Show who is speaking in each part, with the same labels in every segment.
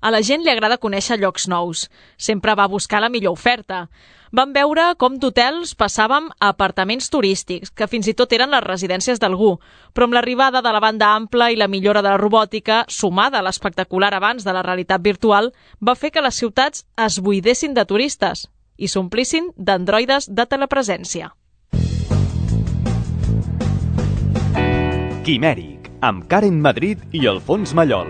Speaker 1: A la gent li agrada conèixer llocs nous. Sempre va buscar la millor oferta. Vam veure com d'hotels passàvem a apartaments turístics, que fins i tot eren les residències d'algú. Però amb l'arribada de la banda ampla i la millora de la robòtica, sumada a l'espectacular avanç de la realitat virtual, va fer que les ciutats es buidessin de turistes i s'omplissin d'androides de telepresència.
Speaker 2: Quimèric, amb Karen Madrid i Alfons Mallol.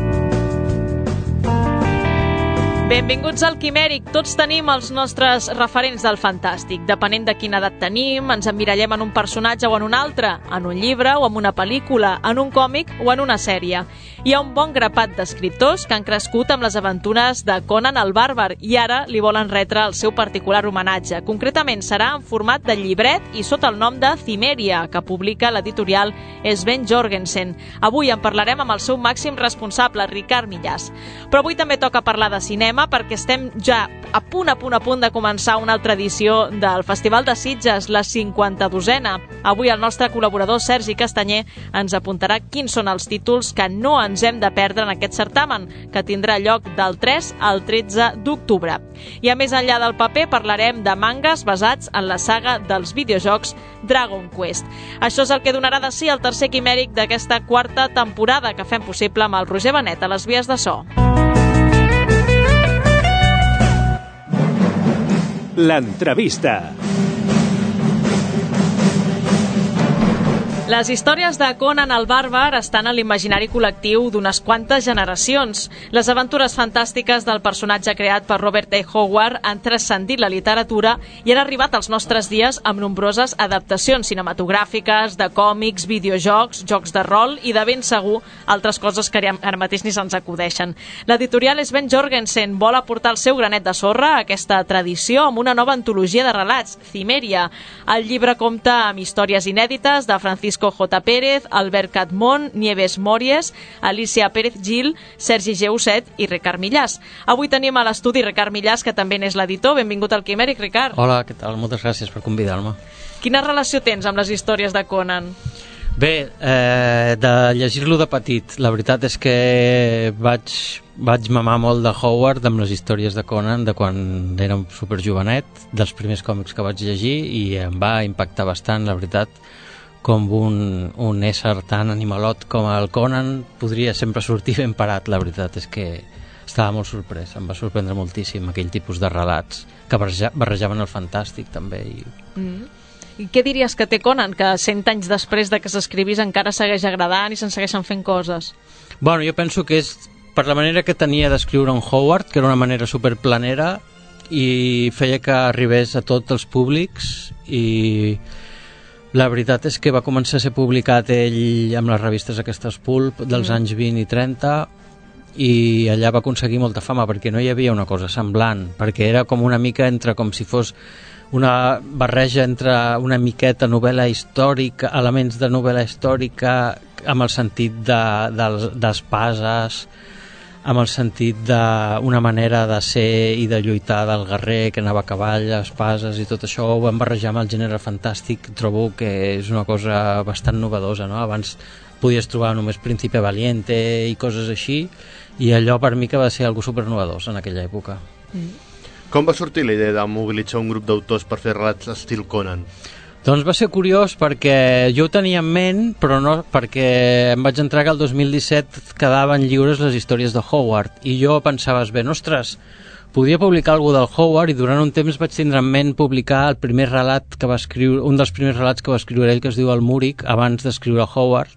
Speaker 1: Benvinguts al Quimèric. Tots tenim els nostres referents del fantàstic. Depenent de quina edat tenim, ens emmirallem en un personatge o en un altre, en un llibre o en una pel·lícula, en un còmic o en una sèrie. Hi ha un bon grapat d'escriptors que han crescut amb les aventures de Conan el Bàrbar i ara li volen retre el seu particular homenatge. Concretament serà en format de llibret i sota el nom de Cimèria, que publica l'editorial Sven Jorgensen. Avui en parlarem amb el seu màxim responsable, Ricard Millàs. Però avui també toca parlar de cinema, perquè estem ja a punt de començar una altra edició del Festival de Sitges, la 52a. Avui el nostre col·laborador Sergi Castanyer ens apuntarà quins són els títols que no ens hem de perdre en aquest certamen, que tindrà lloc del 3 al 13 d'octubre. I a més enllà del paper parlarem de mangas basats en la saga dels videojocs Dragon Quest. Això és el que donarà de si el tercer quimèric d'aquesta quarta temporada que fem possible amb el Roger Benet a les vies de so.
Speaker 2: L'entrevista.
Speaker 1: Les històries de Conan el Bàrbar estan a l'imaginari col·lectiu d'unes quantes generacions. Les aventures fantàstiques del personatge creat per Robert A. Howard han transcendit la literatura i han arribat als nostres dies amb nombroses adaptacions cinematogràfiques, de còmics, videojocs, jocs de rol i de ben segur altres coses que ara mateix ni se'ns acudeixen. L'editorial Sven Jorgensen vol aportar el seu granet de sorra a aquesta tradició amb una nova antologia de relats, Cimèria. El llibre compta amb històries inèdites de Francisco J. Pérez, Albert Catmon, Nieves Mories, Alicia Pérez Gil, Sergi Geuset i Ricard Millàs. Avui tenim a l'estudi Ricard Millàs, que també n'és l'editor. Benvingut al Quimèric, Ricard.
Speaker 3: Hola, què tal? Moltes gràcies per convidar-me.
Speaker 1: Quina relació tens amb les històries de Conan?
Speaker 3: Bé, de llegir-lo de petit. La veritat és que vaig mamar molt de Howard amb les històries de Conan de quan era superjovenet, dels primers còmics que vaig llegir, i em va impactar bastant, la veritat, com un ésser tan animalot com el Conan podria sempre sortir ben parat. La veritat és que estava molt sorprès, em va sorprendre moltíssim aquell tipus de relats que barrejaven el fantàstic també.
Speaker 1: I què diries que té Conan, que 100 anys després de que s'escrivís encara segueix agradant i se'n segueixen fent coses?
Speaker 3: Bueno, jo penso que és per la manera que tenia d'escriure un Howard, que era una manera superplanera i feia que arribés a tots els públics, i la veritat és que va començar a ser publicat ell amb les revistes aquestes pulp dels anys 20 i 30, i allà va aconseguir molta fama perquè no hi havia una cosa semblant, perquè era com una mica entre, com si fos una barreja entre una miqueta novel·la històrica, elements de novel·la històrica amb el sentit d'espases, amb el sentit d'una manera de ser i de lluitar del guerrer que anava a cavall, espases i tot això ho van barrejar amb el gènere fantàstic. Trobo que és una cosa bastant novedosa, no? Abans podies trobar només Príncipe Valiente i coses així, i allò per mi que va ser algo supernovedós en aquella època.
Speaker 4: Com va sortir la idea de mobilitzar un grup d'autors per fer relats estil Conan?
Speaker 3: Doncs va ser curiós perquè jo ho tenia en ment, però no, perquè em vaig entrar que el 2017 quedaven lliures les històries de Howard, i jo pensava, ostres, podia publicar alguna del Howard, i durant un temps vaig tindre en ment publicar el primer relat que va escriure, un dels primers relats que va escriure ell, que es diu El Múric, abans d'escriure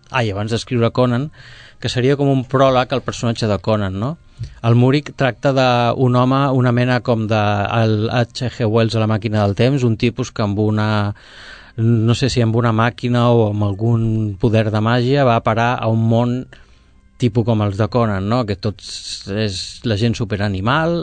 Speaker 3: Conan, que seria com un pròleg al personatge de Conan, no? El Múric tracta d'un home, una mena com de H.G. Wells a La màquina del temps, un tipus que amb una, no sé si amb una màquina o amb algun poder de màgia va parar a un món tipus com els de Conan, no? Que tots és la gent superanimal,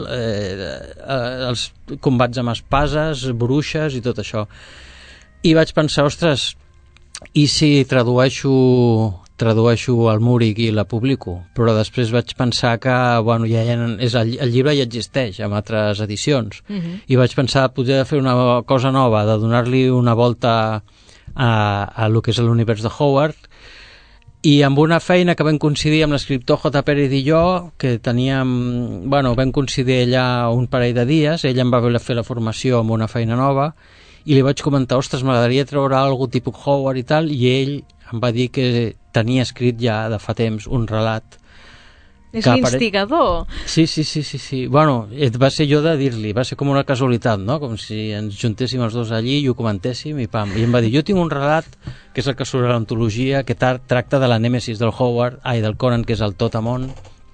Speaker 3: els combats amb espases, bruixes i tot això. I vaig pensar, ostres, i si tradueixo el Múric i la publico? Però després vaig pensar que bueno, el llibre ja existeix en altres edicions, i vaig pensar poder fer una cosa nova, de donar-li una volta a lo que és l'univers de Howard, i amb una feina que vam coincidir amb l'escriptor J. Pérez i jo, que teníem, vam coincidir allà un parell de dies, ell em va fer la formació amb una feina nova, i li vaig comentar, ostres, m'agradaria treure algú tipus Howard i tal, i ell em va dir que tenia escrit ja de fa temps un relat.
Speaker 1: És l'instigador.
Speaker 3: Sí. Bueno, va ser jo de dir-li, va ser com una casualitat, no? Com si ens juntéssim els dos allí i ho comentéssim i pam. I em va dir, jo tinc un relat, que és el que surt a l'antologia, que tracta de la nèmesis del Conan, que és el Totamon,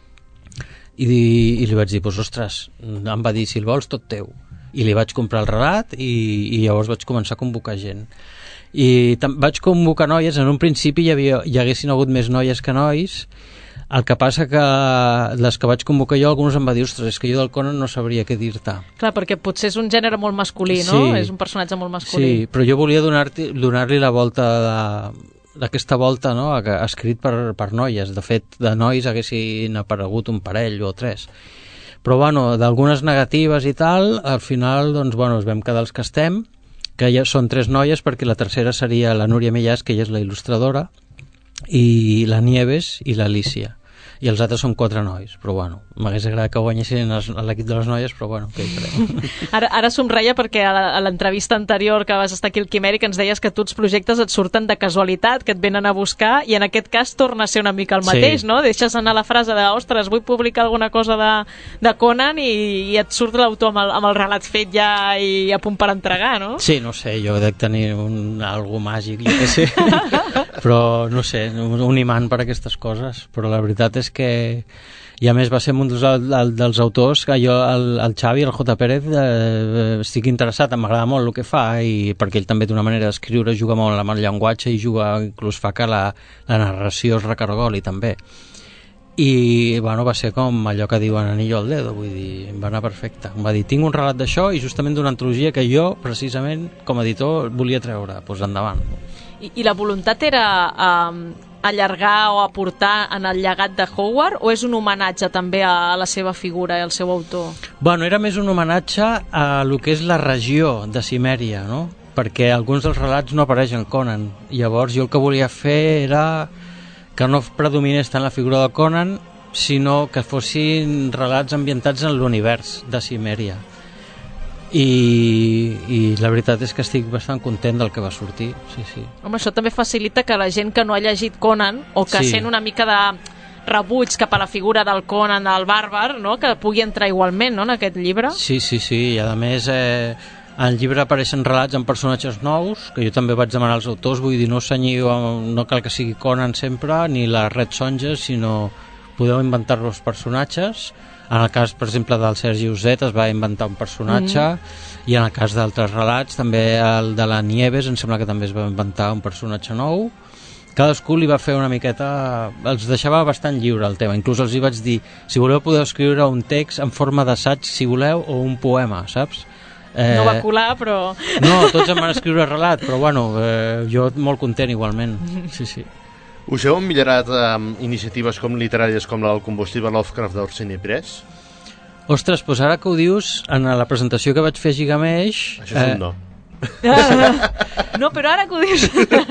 Speaker 3: i li vaig dir, doncs, ostres, em va dir, si el vols, tot teu. I li vaig comprar el relat i llavors vaig començar a convocar gent. I vaig convocar noies, en un principi hi haguessin hagut més noies que nois. El que passa que les que vaig convocar jo, alguns em va dir, ostres, és que jo del Conan no sabria què dir-te.
Speaker 1: Clar, perquè potser és un gènere molt masculí, no? Sí, és un personatge molt masculí.
Speaker 3: Sí, però jo volia donar-li la volta d'aquesta volta, no?, escrit per noies. De fet, de nois haguessin aparegut un parell o tres. Però, d'algunes negatives i tal, al final, doncs, es vam quedar els que estem, que ja són 3 noies, perquè la tercera seria la Núria Millàs, que ella és la il·lustradora, i la Nieves i l'Alicia, i els altres són 4 nois, però m'hagués agradat que guanyessin l'equip de les noies, però què hi farem.
Speaker 1: Ara somreia perquè a l'entrevista anterior que vas estar aquí al Quimèric ens deies que tots projectes et surten de casualitat, que et venen a buscar, i en aquest cas torna a ser una mica el mateix, no? Deixes anar la frase de, ostres, vull publicar alguna cosa de Conan, i et surt l'autor amb el relat fet ja i a punt per entregar, no?
Speaker 3: Sí, no sé, jo dec tenir algú màgic, jo què sé, però no sé, un imant per aquestes coses, però la veritat és que, i a més va ser un dels autors que jo, el Xavi, el J. Pérez, estic interessat, m'agrada molt el que fa, i perquè ell també té una manera d'escriure, juga molt amb el llenguatge i inclús fa que la narració es recargoli també. I va ser com allò que diuen anillo al dedo, vull dir, va anar perfecte. Em va dir, tinc un relat d'això i justament d'una antologia que jo, precisament, com a editor, volia treure, doncs endavant.
Speaker 1: I la voluntat era allargar o aportar en el llegat de Howard, o és un homenatge també a la seva figura i al seu autor?
Speaker 3: Era més un homenatge a lo que és la regió de Cimèria, no? Perquè alguns dels relats no apareixen Conan. Llavors jo el que volia fer era que no predominés tant la figura de Conan, sinó que fossin relats ambientats en l'univers de Cimèria. I la veritat és que estic bastant content del que va sortir, sí.
Speaker 1: Home, això també facilita que la gent que no ha llegit Conan, o que sent una mica de rebuig cap a la figura del Conan, del bàrbar, no?, que pugui entrar igualment, no?, en aquest llibre.
Speaker 3: Sí, i a més al llibre apareixen relats amb personatges nous, que jo també vaig demanar als autors, vull dir, no cal que sigui Conan sempre, ni la Red Sonja, sinó podeu inventar-vos personatges. En el cas, per exemple, del Sergi Uset es va inventar un personatge, i en el cas d'altres relats, també el de la Nieves, em sembla que també es va inventar un personatge nou. Cadascú li va fer una miqueta, els deixava bastant lliure el tema, inclús els hi vaig dir, si voleu podeu escriure un text en forma d'assaig, si voleu, o un poema, saps?
Speaker 1: No va colar, però...
Speaker 3: No, tots em van escriure relat, però jo molt content igualment, sí.
Speaker 4: Us heu millorat amb iniciatives com literàries com la del combustible Lovecraft d'Orsini Press?
Speaker 3: Ostres, doncs ara que ho dius, en la presentació que vaig fer a Gigamesh...
Speaker 4: Això és un no.
Speaker 1: No, però ara que ho dius...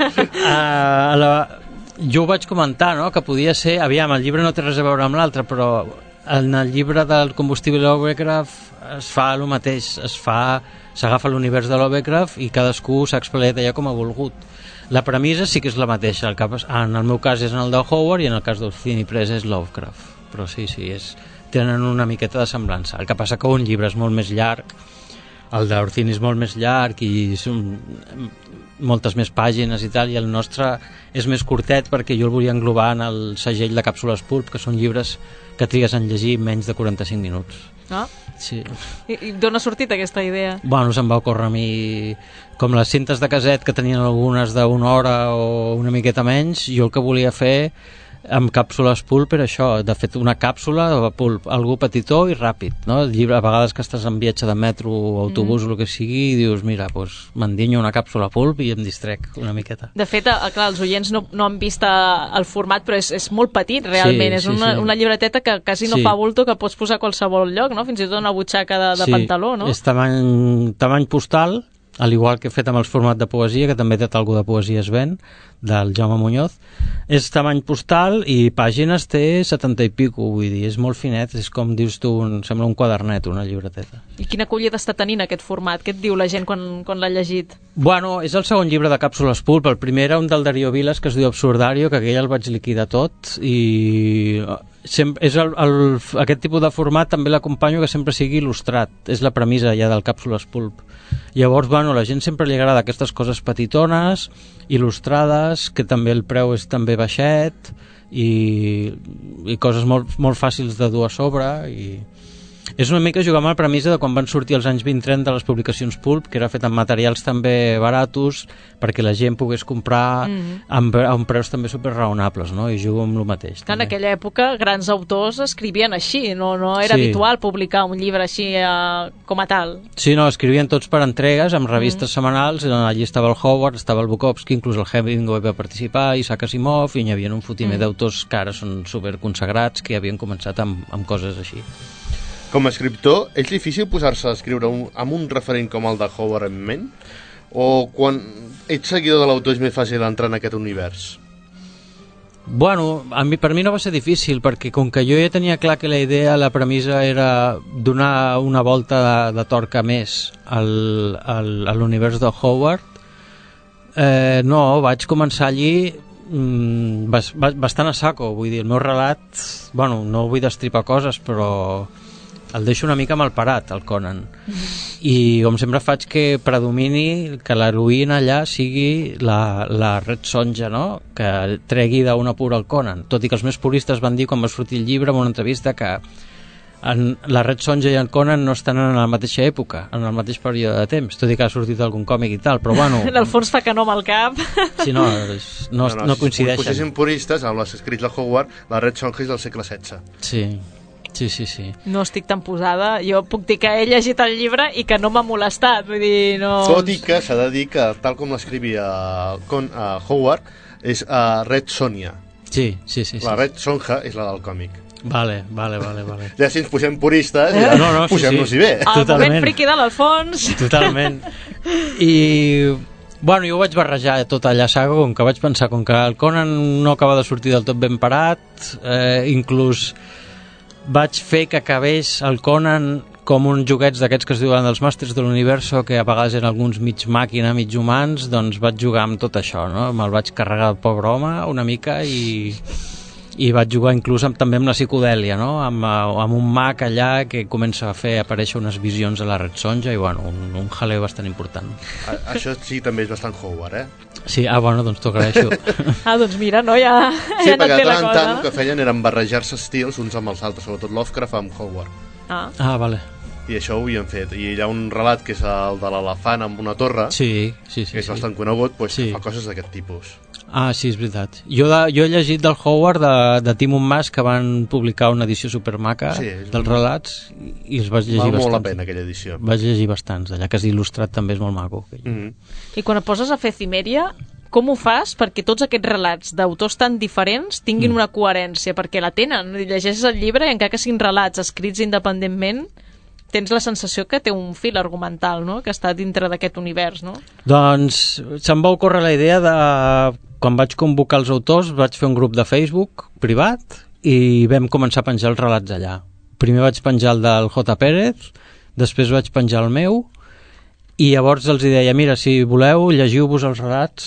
Speaker 3: Jo ho vaig comentar, no?, que podia ser... Aviam, el llibre no té res a veure amb l'altre, però en el llibre del combustible Lovecraft es fa el mateix, s'agafa l'univers de Lovecraft i cadascú s'ha explicat allà com ha volgut. La premissa sí que és la mateixa, en el meu cas és en el de Howard i en el cas d'Orsini Press és Lovecraft, però sí, tenen una miqueta de semblança. El que passa que un llibre és molt més llarg, el d'Orsini és molt més llarg i són moltes més pàgines i tal, i el nostre és més curtet perquè jo el volia englobar en el segell de Càpsules Pulp, que són llibres que trigues en llegir menys de 45 minuts.
Speaker 1: Ah?
Speaker 3: Sí.
Speaker 1: I d'on ha sortit aquesta idea?
Speaker 3: Se'm va ocórrer a mi, com les cintes de caset que tenien algunes d'una hora o una miqueta menys, jo el que volia fer amb càpsules pulp era això, de fet una càpsula de pulp, algú petitó i ràpid, no? El llibre, a vegades que estàs en viatge de metro o autobús o el que sigui, i dius, mira, m'endinyo una càpsula pulp i em distrec una miqueta.
Speaker 1: De fet, clar, els oients no han vist el format, però és molt petit realment, és una llibreteta que quasi no fa bulto, que pots posar a qualsevol lloc, no? Fins i tot una butxaca de pantaló, no?
Speaker 3: És tamany postal, al igual que he fet amb el format de poesia, que també té alguna de poesia es ven, del Jaume Muñoz. És tamany postal i pàgines té 70 i pico, vull dir, és molt finet, és com dius tu, sembla un quadernet, una llibreteta.
Speaker 1: I quina acollida està tenint aquest format? Què et diu la gent quan l'ha llegit?
Speaker 3: Bueno, és el segon llibre de Càpsules Pulp. El primer era un del Darío Vilas que es diu Absurdario, que aquell el vaig liquidar tot, i és aquest tipus de format també l'acompanyo que sempre sigui il·lustrat, és la premissa ja del Càpsules Pulp. Llavors, bueno, la gent sempre li agrada aquestes coses petitones, il·lustrades, que també el preu és també baixet, i coses molt, molt fàcils de dur a sobre, i és una mica jugar amb la premissa de quan van sortir els anys 20-30 les publicacions Pulp, que era fet amb materials també baratos perquè la gent pogués comprar amb preus també superraonables, no? I jugo amb el mateix.
Speaker 1: En aquella època grans autors escrivien així, no era habitual publicar un llibre així com a tal.
Speaker 3: Sí, no, escrivien tots per entregues amb revistes setmanals, allí estava el Howard, estava el Bukowski, inclús el Hemingway va participar, Isaac Asimov, i hi havia un fotimer d'autors que ara són superconsagrats, que havien començat amb coses així.
Speaker 4: Com a escriptor, és difícil posar-se a escriure amb un referent com el de Howard en ment? O quan ets seguidor de l'autor és més fàcil entrar en aquest univers?
Speaker 3: Bueno, per mi no va ser difícil, perquè com que jo ja tenia clar que la idea, la premissa era donar una volta de torca més a l'univers de Howard, no, vaig començar allí bastant a saco. Vull dir, el meu relat, bueno, no vull destripar coses, però el deixo una mica malparat, el Conan. I com sempre faig que predomini, que l'heroïna allà sigui la Red Sonja, no? Que tregui d'una pura el Conan. Tot i que els més puristes van dir, quan va sortir el llibre, en una entrevista, que la Red Sonja i el Conan no estan en la mateixa època, en el mateix període de temps, tot i que ha sortit algun còmic i tal, però bueno...
Speaker 1: En el fons fa que no amb el cap.
Speaker 3: Sí, no coincideixen.
Speaker 4: Si fossin puristes, amb els escrits de Howard, la Red Sonja és del segle XVI.
Speaker 3: Sí.
Speaker 1: No estic tan posada. Jo puc dir que he llegit el llibre i que no m'ha molestat. Vull dir, no...
Speaker 4: Tot i que s'ha de dir que, tal com l'escrivia Howard, és Red Sonja.
Speaker 3: Sí.
Speaker 4: La Red Sonja és la del còmic.
Speaker 3: Vale.
Speaker 4: Ja si ens posem puristes, posem-nos-hi bé.
Speaker 1: El moment friqui de l'Alfons.
Speaker 3: Totalment. I... Bueno, jo ho vaig barrejar tot allà a saco, com que vaig pensar, com que el Conan no acaba de sortir del tot ben parat, inclús vaig fer que acabés el Conan com uns joguets d'aquests que es diuen dels màsters de l'universo, que a vegades eren alguns mig màquina, mig humans, doncs vaig jugar amb tot això, no? Me'l vaig carregar el pobre home una mica i vaig jugar inclús també amb la psicodèlia, no? Amb un mag allà que comença a fer aparèixer unes visions de la Red Sonja i bueno, un jaleo bastant important.
Speaker 4: Això sí també és bastant Howard,
Speaker 3: Sí, bueno, doncs t'ho agraeixo.
Speaker 1: Doncs mira, no, ja
Speaker 4: sí,
Speaker 1: ja
Speaker 4: perquè de tant en tant el que feien eren barrejar-se estils uns amb els altres, sobretot Lovecraft amb Howard.
Speaker 3: Vale.
Speaker 4: I això ho havien fet. I hi ha un relat que és el de l'elefant amb una torre,
Speaker 3: que
Speaker 4: és bastant conegut, fa coses d'aquest tipus.
Speaker 3: Sí, és veritat. Jo he llegit del Howard de Tim Mas, que van publicar una edició supermaca dels relats, i els vaig llegir bastants.
Speaker 4: Val molt la pena aquella edició.
Speaker 3: Vaig llegir bastants, allà que és il·lustrat també és molt maco.
Speaker 1: I quan et poses a fer Cimèria, com ho fas perquè tots aquests relats d'autors tan diferents tinguin una coherència? Perquè la tenen, llegeixes el llibre i encara que siguin relats escrits independentment, tens la sensació que té un fil argumental, no? Que està dintre d'aquest univers, no?
Speaker 3: Doncs se'm va ocórrer la idea de... Quan vaig convocar els autors vaig fer un grup de Facebook privat i vam començar a penjar els relats allà. Primer vaig penjar el del J. Pérez, després vaig penjar el meu i llavors els deia, mira, si voleu llegiu-vos els relats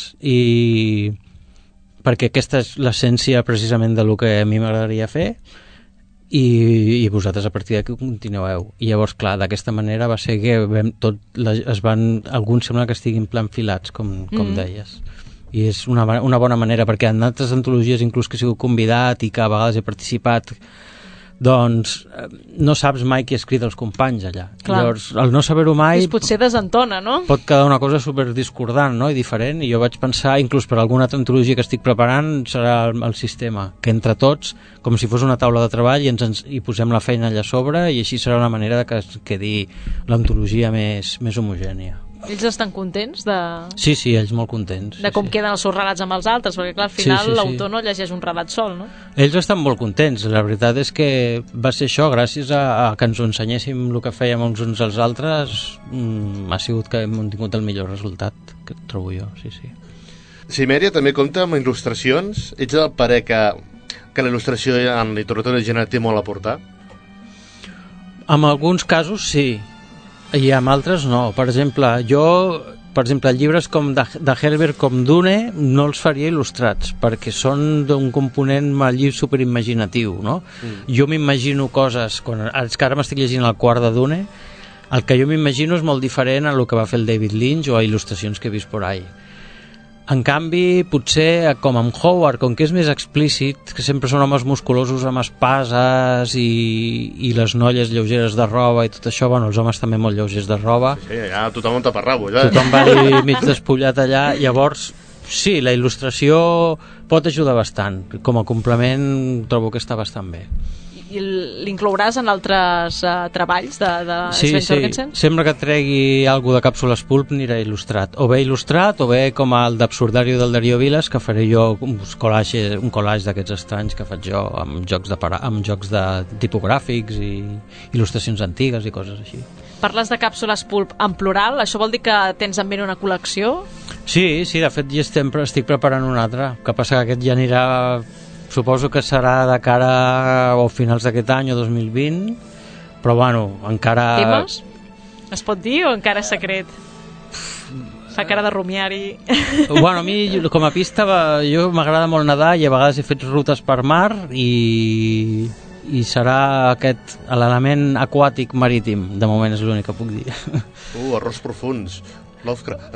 Speaker 3: perquè aquesta és l'essència precisament del que a mi m'agradaria fer i vosaltres a partir d'aquí continueu. I llavors, clar, d'aquesta manera va ser que alguns sembla que estiguin planfilats, com deies. I és una bona manera, perquè en altres antologies, inclús que he sigut convidat i que a vegades he participat, doncs no saps mai qui ha escrit els companys allà.
Speaker 1: Clar.
Speaker 3: Llavors, el no saber-ho mai
Speaker 1: potser desentona, no?
Speaker 3: Pot quedar una cosa superdiscordant, no? I diferent, i jo vaig pensar, inclús per alguna altra antologia que estic preparant, serà el sistema, que entre tots, com si fos una taula de treball, i posem la feina allà a sobre, i així serà una manera que es quedi l'antologia més homogènia.
Speaker 1: Ells estan contents de
Speaker 3: Sí, ells molt contents.
Speaker 1: com queden els seus relats amb els altres, perquè clar, al final
Speaker 3: Sí.
Speaker 1: l'autor no llegeix un relat sol, no?
Speaker 3: Ells estan molt contents. La veritat és que va ser això, gràcies a que ens ho ensenyéssim el que fèiem els uns als altres, ha sigut que hem tingut el millor resultat, que trobo jo, sí.
Speaker 4: Cimèria també compta amb il·lustracions. Ets del parer que la il·lustració en literatura original té molt a aportar?
Speaker 3: En alguns casos sí, i en altres no. Per exemple, llibres com de Herbert com Dune no els faria il·lustrats perquè són d'un component superimaginatiu, no? Jo m'imagino coses, és que ara m'estic llegint el quart de Dune, el que jo m'imagino és molt diferent a el que va fer el David Lynch o a il·lustracions que he vist por ahí. En canvi, potser, com amb Howard, com que és més explícit, que sempre són homes musculosos amb espases i les noies lleugeres de roba i tot això, bueno, els homes també molt lleugers de roba.
Speaker 4: Sí, ja tothom un taparrabo, ja.
Speaker 3: Tothom va dir mig despullat allà, llavors, sí, la il·lustració pot ajudar bastant. Com a complement trobo que està bastant bé.
Speaker 1: I l'inclouràs en altres treballs de Sven Jorgensen?
Speaker 3: Sempre que tregui alguna de càpsules pulp anirà il·lustrat, o bé com el d'Absurdario del Darío Vilas, que faré jo un collage d'aquests estranys que faig jo amb jocs de tipogràfics i il·lustracions antigues i coses així.
Speaker 1: Parles de càpsules pulp en plural, això vol dir que tens en ment una col·lecció?
Speaker 3: Sí, de fet ja estic preparant una altra, que passa que aquest ja anirà, suposo que serà de cara a finals d'aquest any o 2020, però bueno, encara...
Speaker 1: Temes? Es pot dir o encara és secret? Fa cara de rumiar-hi.
Speaker 3: Bueno, a mi com a pista jo m'agrada molt nedar i a vegades he fet rutes per mar i serà aquest l'element aquàtic marítim, de moment és l'únic que puc dir.
Speaker 4: Arròs profuns. Lovecraft.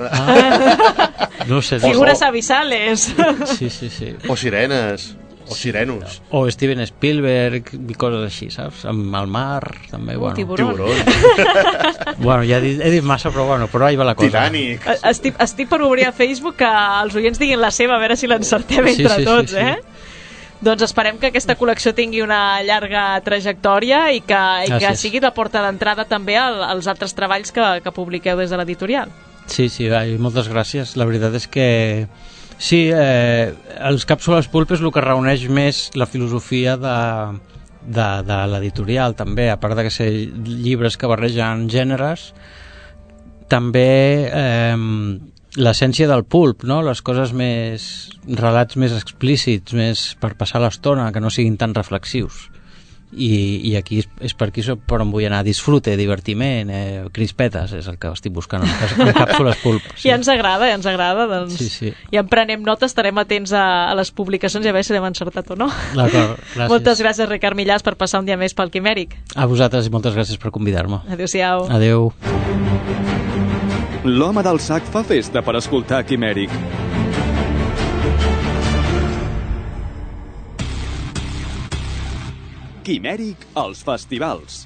Speaker 3: No sé.
Speaker 1: Figures abissales.
Speaker 3: Sí.
Speaker 4: O sirenes. O sirenos.
Speaker 3: O Steven Spielberg i coses així, saps? Amb el mar, també, bueno.
Speaker 4: Tiburón.
Speaker 3: Bueno, ja he dit massa, però ahí va la cosa.
Speaker 4: Titanic.
Speaker 1: Estic per obrir a Facebook que els oients diguin la seva, a veure si l'encertem entre tots, eh? Doncs esperem que aquesta col·lecció tingui una llarga trajectòria i que sigui la porta d'entrada també als altres treballs que publiqueu des de l'editorial.
Speaker 3: Sí, moltes gràcies. La veritat és que sí, els càpsules pulp és el que reuneix més la filosofia de l'editorial, també, a part de que ser llibres que barregen gèneres, també l'essència del pulp, no? Les coses relats més explícits, més per passar l'estona, que no siguin tan reflexius. I aquí és per aquí per on vull anar. Disfrute, divertiment, crispetes és el que estic buscant en càpsules pulp. Sí.
Speaker 1: I ens agrada, doncs
Speaker 3: sí.
Speaker 1: Ja en prenem nota, estarem atents a les publicacions i a veure si l'hem encertat o no.
Speaker 3: D'acord, gràcies.
Speaker 1: Moltes gràcies, Ricard Millàs, per passar un dia més pel Quimèric.
Speaker 3: A vosaltres i moltes gràcies per convidar-me.
Speaker 1: Adéu-siau.
Speaker 3: Adéu.
Speaker 2: L'home del sac fa festa per escoltar Quimèric. Quimèric als festivals.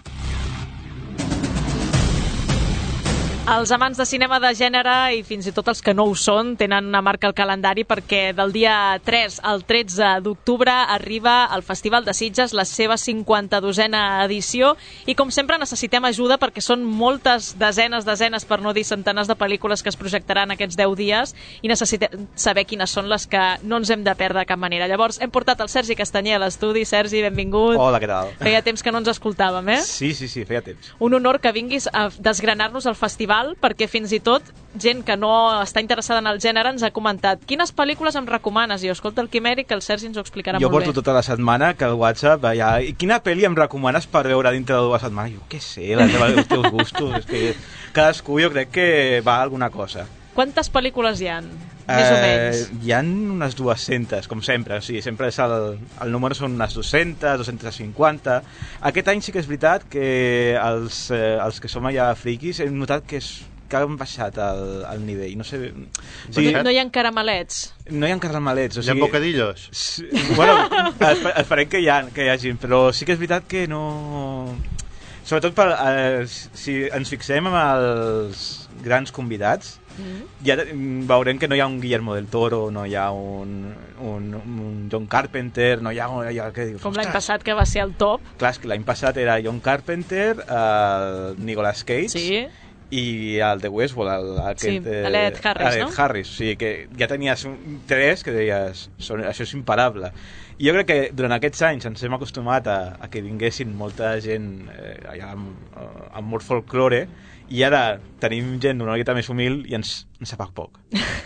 Speaker 1: Els amants de cinema de gènere i fins i tot els que no ho són tenen una marca al calendari perquè del dia 3 al 13 d'octubre arriba al Festival de Sitges la seva 52a edició i com sempre necessitem ajuda perquè són moltes desenes per no dir centenars de pel·lícules que es projectaran aquests 10 dies i necessitem saber quines són les que no ens hem de perdre de cap manera. Llavors hem portat el Sergi Castanyer a l'estudi. Sergi, benvingut.
Speaker 5: Hola, què tal?
Speaker 1: Feia temps que no ens escoltàvem, eh?
Speaker 5: Sí, feia temps.
Speaker 1: Un honor que vinguis a desgranar-nos el festival perquè fins i tot gent que no està interessada en el gènere ens ha comentat quines pel·lícules em recomanes? I jo escolta el Quimèric, que el Sergi ens ho explicarà
Speaker 5: jo
Speaker 1: molt bé.
Speaker 5: Jo porto tota la setmana que al WhatsApp i quina pel·li em recomanes per veure dintre de 2 setmanes? Jo què sé, els teus gustos, és que cadascú jo crec que va a alguna cosa.
Speaker 1: Quantes pel·lícules hi ha? Més o menys.
Speaker 5: Hi ha unes 200, com sempre. O sigui, sempre és el número són unes 200, 250. Aquest any sí que és veritat que els que som allà friquis hem notat que han baixat el nivell. No sé...
Speaker 1: O sigui, no hi ha caramelets?
Speaker 5: No hi ha caramelets. O sigui,
Speaker 4: hi ha bocadillos?
Speaker 5: Bueno, esperem que hi hagin, però sí que és veritat que no... Sobretot si ens fixem en els grans convidats, ja veurem que no hi ha un Guillermo del Toro, no hi ha un John Carpenter, no hi ha què dius?
Speaker 1: Com l'any passat, que va ser el top.
Speaker 5: Clar, és que l'any passat era John Carpenter, Nicolas Cage,
Speaker 1: sí.
Speaker 5: i el de Westworld,
Speaker 1: l'Ed Harris, no?
Speaker 5: Harris, o sigui que ja tenies tres que deies, això és imparable. I jo crec que durant aquests anys ens hem acostumat a que vinguessin molta gent allà amb molt folklore, i ara tenim gent una miqueta més humil i ens sap poc.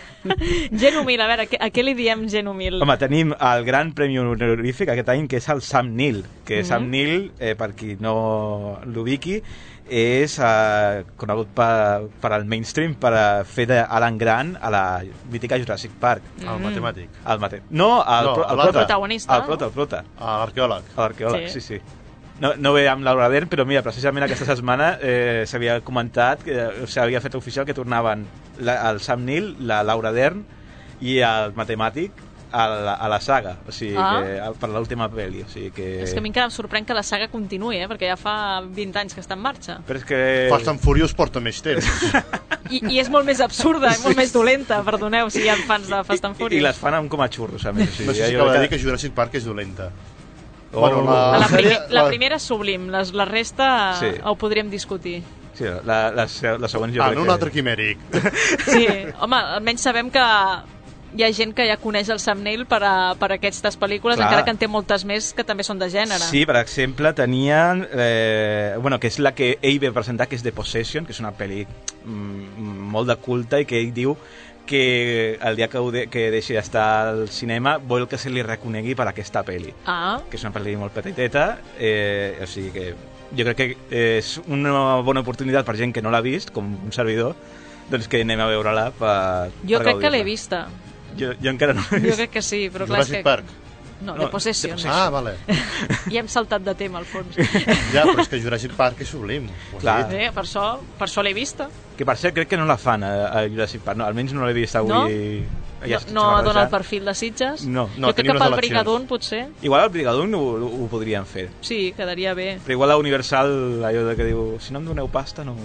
Speaker 1: Gent humil, a veure, a què li diem gent humil?
Speaker 5: Home, tenim el gran premi honorífic aquest any, que és el Sam Neill, que Sam Neill, per qui no l'ubiqui, és conegut per al mainstream per fer d'Alan Grant a la mítica Jurassic Park.
Speaker 4: El matemàtic.
Speaker 5: No, el
Speaker 1: protagonista.
Speaker 5: El prota.
Speaker 4: L'arqueòleg.
Speaker 5: L'arqueòleg, sí. No ve amb Laura Dern, però mira, precisament aquesta setmana s'havia comentat, s'havia fet oficial que tornaven el Sam Neill, la Laura Dern i el matemàtic a la saga, o sigui, per l'última pel·li. O sigui que...
Speaker 1: És que a mi encara em sorprèn que la saga continuï, perquè ja fa 20 anys que està en marxa.
Speaker 5: Però és que...
Speaker 4: Fast and Furious porta més temps.
Speaker 1: I és molt més absurda, i molt més dolenta, perdoneu si hi ha fans de Fast and Furious.
Speaker 5: I les fan com a xurros, a més. O sigui,
Speaker 4: no sé si acaba de dir que Jurassic Park és dolenta.
Speaker 5: Bueno,
Speaker 1: la primera és sublim, la resta ho podríem discutir.
Speaker 5: Sí, la següent jo crec
Speaker 4: que... un altre quimèric.
Speaker 1: Sí, home, almenys sabem que hi ha gent que ja coneix el Sam Neill per aquestes pel·lícules, encara que en té moltes més que també són de gènere.
Speaker 5: Sí, per exemple, tenien... que és la que ell ve presentar, que és The Possession, que és una pel·li molt de culte i que ell diu que el dia que deixi d'estar al cinema vol que se li reconegui per aquesta pel·li. Que és una pel·li molt petiteta, o sigui que jo crec que és una bona oportunitat per gent que no l'ha vist, com un servidor, doncs que anem a veure-la per
Speaker 1: jo crec que l'he vista.
Speaker 5: Jo encara no l'he vist.
Speaker 1: Jo crec que sí, però clar,
Speaker 4: Jurassic Park.
Speaker 1: No, The Possession.
Speaker 4: Vale.
Speaker 1: I hem saltat de tema, al fons.
Speaker 4: Ja, però és que Jurassic Park és sublim.
Speaker 1: Clar. Per això l'he vista.
Speaker 5: Que per cert, crec que no la fan a Jurassic Park. No, almenys no l'he vist avui.
Speaker 1: No dona el perfil de Sitges?
Speaker 5: No.
Speaker 1: Jo crec que pel Brigadoon, potser.
Speaker 5: Igual al Brigadoon ho podrien fer.
Speaker 1: Sí, quedaria bé.
Speaker 5: Però igual a Universal, allò de que diu, si no em doneu pasta, no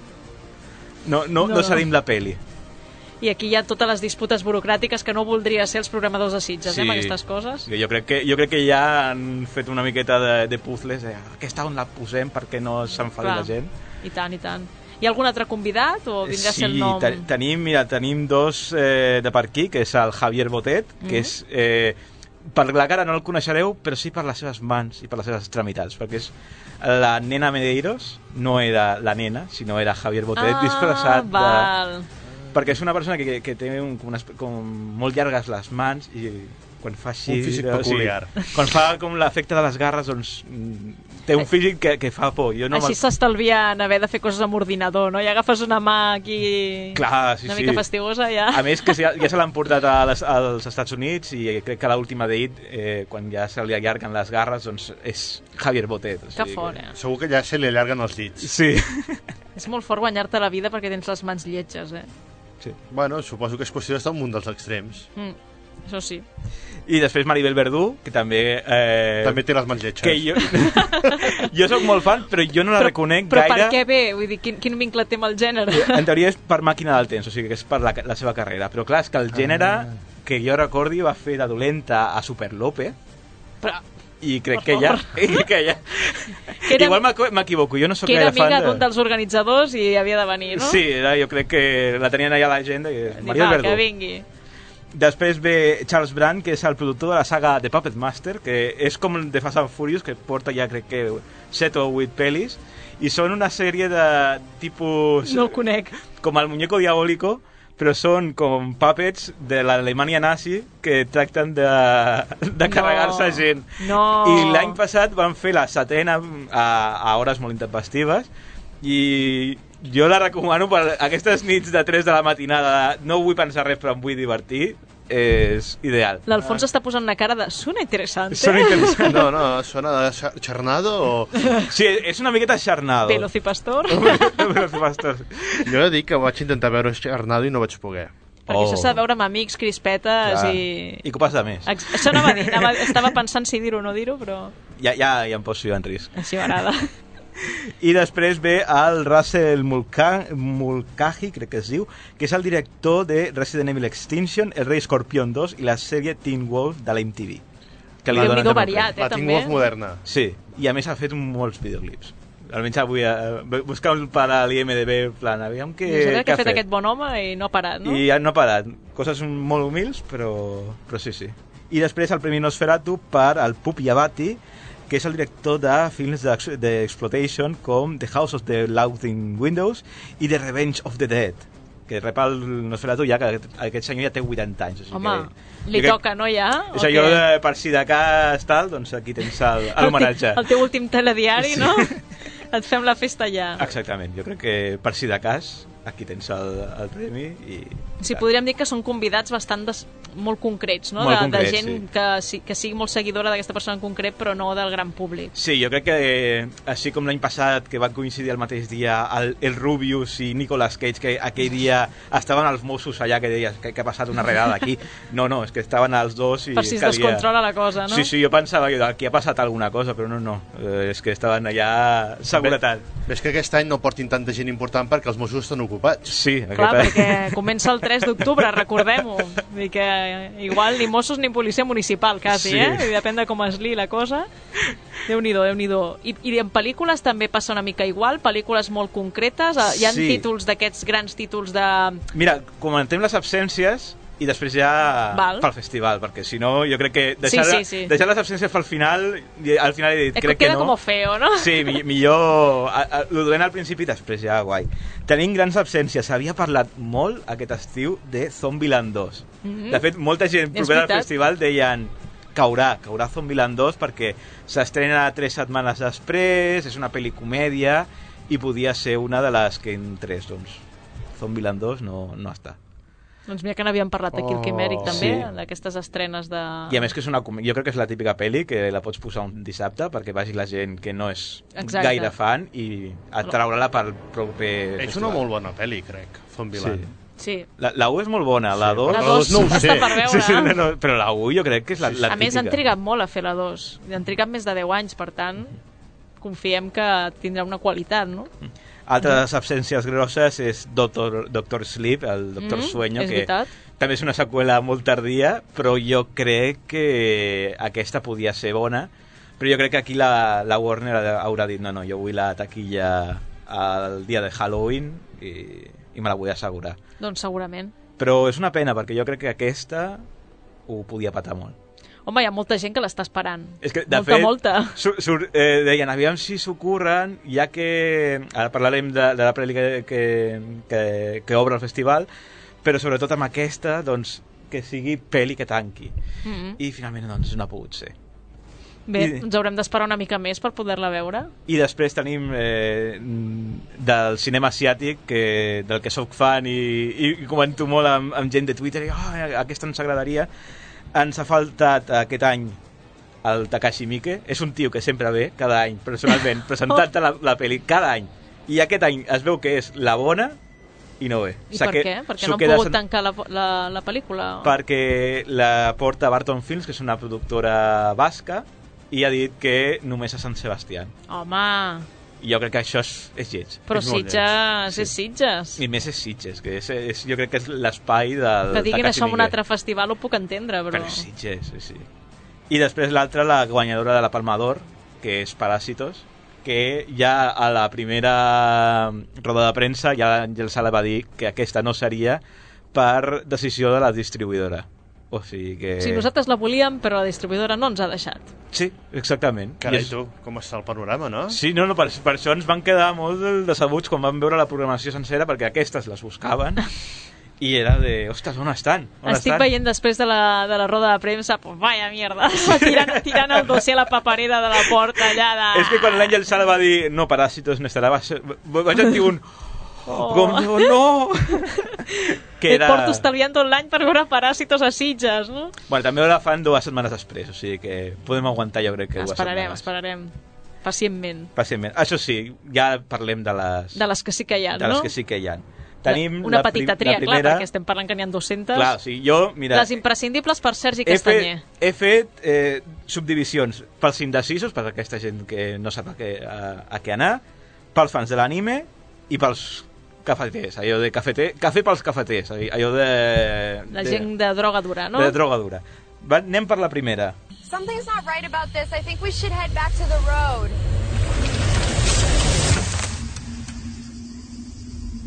Speaker 5: cedim la peli.
Speaker 1: I aquí hi ha totes les disputes burocràtiques que no voldria ser els programadors de Sitges, amb aquestes coses.
Speaker 5: Jo crec que ja han fet una miqueta de puzzles, aquesta on la posem perquè no s'enfadi la gent.
Speaker 1: I tant. Hi ha algun altre convidat o vindrà a ser el nom?
Speaker 5: Sí, tenim dos de per aquí, que és el Javier Botet, que és... per la cara no el coneixereu, però sí per les seves mans i per les seves extremitats, perquè és la nena Medeiros, no era la nena, sinó era Javier Botet disfressat
Speaker 1: de...
Speaker 5: Perquè és una persona que té com molt llargues les mans i quan fa així...
Speaker 4: Un físic peculiar.
Speaker 5: Quan fa com l'efecte de les garres, doncs té un físic que fa por.
Speaker 1: Així s'estalvien haver de fer coses amb ordinador, no? I agafes una mà aquí una mica fastigosa, ja.
Speaker 5: A més, que ja se l'han portat als Estats Units i crec que l'última Date, quan ja se li allarguen les garres, doncs és Javier Botet.
Speaker 1: Que fort,
Speaker 4: Segur que ja se li allarguen els dits.
Speaker 5: Sí.
Speaker 1: És molt fort guanyar-te la vida perquè tens les mans lletges,
Speaker 5: Sí.
Speaker 4: Bueno, suposo que és qüestió d'estar en un dels extrems.
Speaker 1: Això sí.
Speaker 5: I després Maribel Verdú, que també...
Speaker 4: també té les mans lletges.
Speaker 5: Que jo soc molt fan, però jo no la reconec gaire...
Speaker 1: Però per què bé? Vull dir, quin vincle té amb el gènere?
Speaker 5: En teoria és per màquina del temps, o sigui que és per la seva carrera. Però clar, és que el gènere, que jo recordi, va fer de dolenta a Super Lope.
Speaker 1: Però...
Speaker 5: I crec que ja... Igual m'equivoco, jo no soc gaire fan de...
Speaker 1: Que era amiga d'un dels organitzadors i havia de venir, no?
Speaker 5: Sí, jo crec que la tenien allà a l'agenda. Maribel Verdú.
Speaker 1: Que vingui.
Speaker 5: Després ve Charles Brand, que és el productor de la saga The Puppet Master, que és com The Fast and Furious, que porta ja crec que 7 o 8 pel·lis, i són una sèrie de tipus...
Speaker 1: No el conec.
Speaker 5: Com el Muñeco Diabólico, però són com puppets de l'Alemanya nazi que tracten de carregar-se gent.
Speaker 1: No.
Speaker 5: I l'any passat van fer la 7ª a hores molt intempestives i jo la recomano per aquestes nits de 3 de la matinada. No vull pensar res, però em vull divertir. És ideal.
Speaker 1: L'Alfons està posant una cara de... Sona interessant.
Speaker 4: No, sona de Charnado o...
Speaker 5: Sí, és una miqueta Charnado.
Speaker 1: Velocipastor.
Speaker 5: Velocipastor.
Speaker 4: Jo he dit que vaig intentar veure Charnado i no vaig poder.
Speaker 1: Perquè això s'ha de veure amb amics, crispetes
Speaker 5: i copes de més.
Speaker 1: Això anava a dir. Estava pensant si dir-ho o no dir-ho, però...
Speaker 5: Ja em poso jo en risc.
Speaker 1: Així m'agrada.
Speaker 5: I després ve el Russell Mulcahy, crec que es diu, que és el director de Resident Evil Extinction, El Rei Escorpión 2 i la sèrie Teen Wolf de la MTV.
Speaker 1: Déu-n'hi-do variat,
Speaker 4: la Teen Wolf moderna.
Speaker 5: Sí, i a més ha fet molts videoclips. almenys avui buscant per a l'IMDb, en plan, aviam què
Speaker 1: ha fet aquest bon home i no ha parat, no?
Speaker 5: I no ha parat. Coses molt humils, però sí. I després el Premi Nosferatu per al Pupi Avati, que és el director de films d'exploitation com The House of the Laughing Windows i The Revenge of the Dead, que rep el Nosferatu ja que aquest senyor ja té 80 anys. O sigui
Speaker 1: home, li toca, no, ja?
Speaker 5: És allò per si de cas tal, doncs aquí tens l'homenatge.
Speaker 1: El teu últim telediari, no? Et fem la festa ja.
Speaker 5: Exactament, jo crec que per si de cas aquí tens el premi i...
Speaker 1: Sí, podríem dir que són convidats bastant molt concrets, no?
Speaker 5: Molt concrets,
Speaker 1: de gent que sigui molt seguidora d'aquesta persona en concret, però no del gran públic.
Speaker 5: Sí, jo crec que així com l'any passat, que van coincidir el mateix dia el Rubius i Nicolas Cage, que aquell dia estaven els Mossos allà, que deies que ha passat una redada aquí. No, és que estaven els dos i...
Speaker 1: Per si es descontrola la cosa, no?
Speaker 5: Sí, jo pensava que aquí ha passat alguna cosa, però no. És que estaven allà seguretat.
Speaker 4: Ves que aquest any no portin tanta gent important perquè els Mossos estan ocupats.
Speaker 5: Sí.
Speaker 1: Clar, perquè comença el 3 d'octubre, recordem-ho. Vull dir que igual ni Mossos ni policia municipal, quasi, sí. I depèn de com es li la cosa. Déu-n'hi-do. I en pel·lícules també passa una mica igual, pel·lícules molt concretes, hi ha títols d'aquests grans títols de...
Speaker 5: Mira, comentem les absències i després ja pel festival, perquè si no jo crec que deixar les absències pel final, al final he dit, crec que no.
Speaker 1: Queda com feo, no?
Speaker 5: Sí, millor ho duem al principi i després ja guai. Tenim grans absències, s'havia parlat molt aquest estiu de Zombieland 2. De fet, molta gent propera al festival deien caurà Zombieland 2 perquè s'estrena 3 setmanes després, és una pel·li-comèdia i podia ser una de les que entrés, doncs Zombieland 2 no està.
Speaker 1: Doncs mira que n'havíem parlat aquí al Quimèric també, d'aquestes estrenes de...
Speaker 5: I a més que jo crec que és la típica pel·li que la pots posar un dissabte perquè vagi la gent que no és gaire fan i atraure-la pel proper festival.
Speaker 4: És una molt bona pel·li, crec, Zombieland.
Speaker 1: Sí.
Speaker 5: La 1 és molt bona, la 2...
Speaker 1: La 2 no ho sé. Per veure.
Speaker 5: Sí, però la 1 jo crec que és la típica.
Speaker 1: A més, han trigat molt a fer la 2. Han trigat més de 10 anys, per tant, confiem que tindrà una qualitat, no?
Speaker 5: Altres absències grosses és Doctor Sleep, el Doctor Sueño, que també és una seqüela molt tardia, però jo crec que aquesta podia ser bona, però jo crec que aquí la Warner haurà dit no, jo vull la taquilla el dia de Halloween i me la vull assegurar.
Speaker 1: Doncs segurament.
Speaker 5: Però és una pena, perquè jo crec que aquesta ho podia patar molt.
Speaker 1: Home, hi ha molta gent que l'està esperant.
Speaker 5: És que, de
Speaker 1: molta.
Speaker 5: Deien, aviam si s'ocorren, ja que... Ara parlarem de la pel·li que obre el festival, però sobretot amb aquesta, doncs, que sigui pel·li que tanqui. I finalment, doncs, no ha pogut ser.
Speaker 1: Bé, ens haurem d'esperar una mica més per poder-la veure.
Speaker 5: I després tenim del cinema asiàtic, del que soc fan i comento molt amb gent de Twitter, i aquesta ens agradaria. Ens ha faltat aquest any el Takashi Miike. És un tio que sempre ve, cada any, personalment, presentant la pel·li, cada any. I aquest any es veu que és la bona i no ve.
Speaker 1: I per què? Perquè no han pogut tancar la pel·lícula?
Speaker 5: Perquè la porta Barton Films, que és una productora basca, i ha dit que només a Sant Sebastià.
Speaker 1: Home...
Speaker 5: I jo crec que això és lleig.
Speaker 1: Però Sitges és Sitges.
Speaker 5: I més és Sitges, que jo crec que és l'espai del...
Speaker 1: Que diguin això en un altre festival ho puc entendre, però...
Speaker 5: Però Sitges, sí. I després l'altra, la guanyadora de la Palma d'Or, que és Parásitos, que ja a la primera roda de premsa ja l'Àngel Sala va dir que aquesta no seria per decisió de la distribuïdora. O sigui que...
Speaker 1: Sí, nosaltres la volíem, però la distribuïdora no ens ha deixat.
Speaker 5: Sí, exactament.
Speaker 4: Carai, tu, com està el panorama, no?
Speaker 5: Sí, no, per això ens van quedar molt decebuts quan vam veure la programació sencera, perquè aquestes les buscaven i era de, ostres, on estan?
Speaker 1: Estic veient després de la roda de premsa, pues vaya mierda, tirant el dossier a la paperera de la porta allà de...
Speaker 5: És que quan l'Àngel Sala va dir, no, Parásitos no estarà, vaig sentir un... Com no!
Speaker 1: Que et porto estalviant tot l'any per veure Parásitos a Sitges, no?
Speaker 5: Bueno, també la fan 2 setmanes després, o sigui que podem aguantar, jo crec que 2 setmanes.
Speaker 1: Esperarem. Pacientment.
Speaker 5: Això sí, ja parlem de les...
Speaker 1: De les que sí que hi ha, no?
Speaker 5: De les que sí que hi ha. Tenim
Speaker 1: una petita tria, clar, perquè estem parlant que n'hi ha 200.
Speaker 5: Clar, o sigui, jo, mira...
Speaker 1: Les imprescindibles per Sergi Castanyer.
Speaker 5: He fet subdivisions pels indecisos, per aquesta gent que no sap a què anar, pels fans de l'anime i pels cafeters, allò de cafè pels cafeters, allò de...
Speaker 1: La gent de droga dura, no?
Speaker 5: De droga dura. Anem per la primera.
Speaker 6: Something's not right about this. I think we should head back to the road.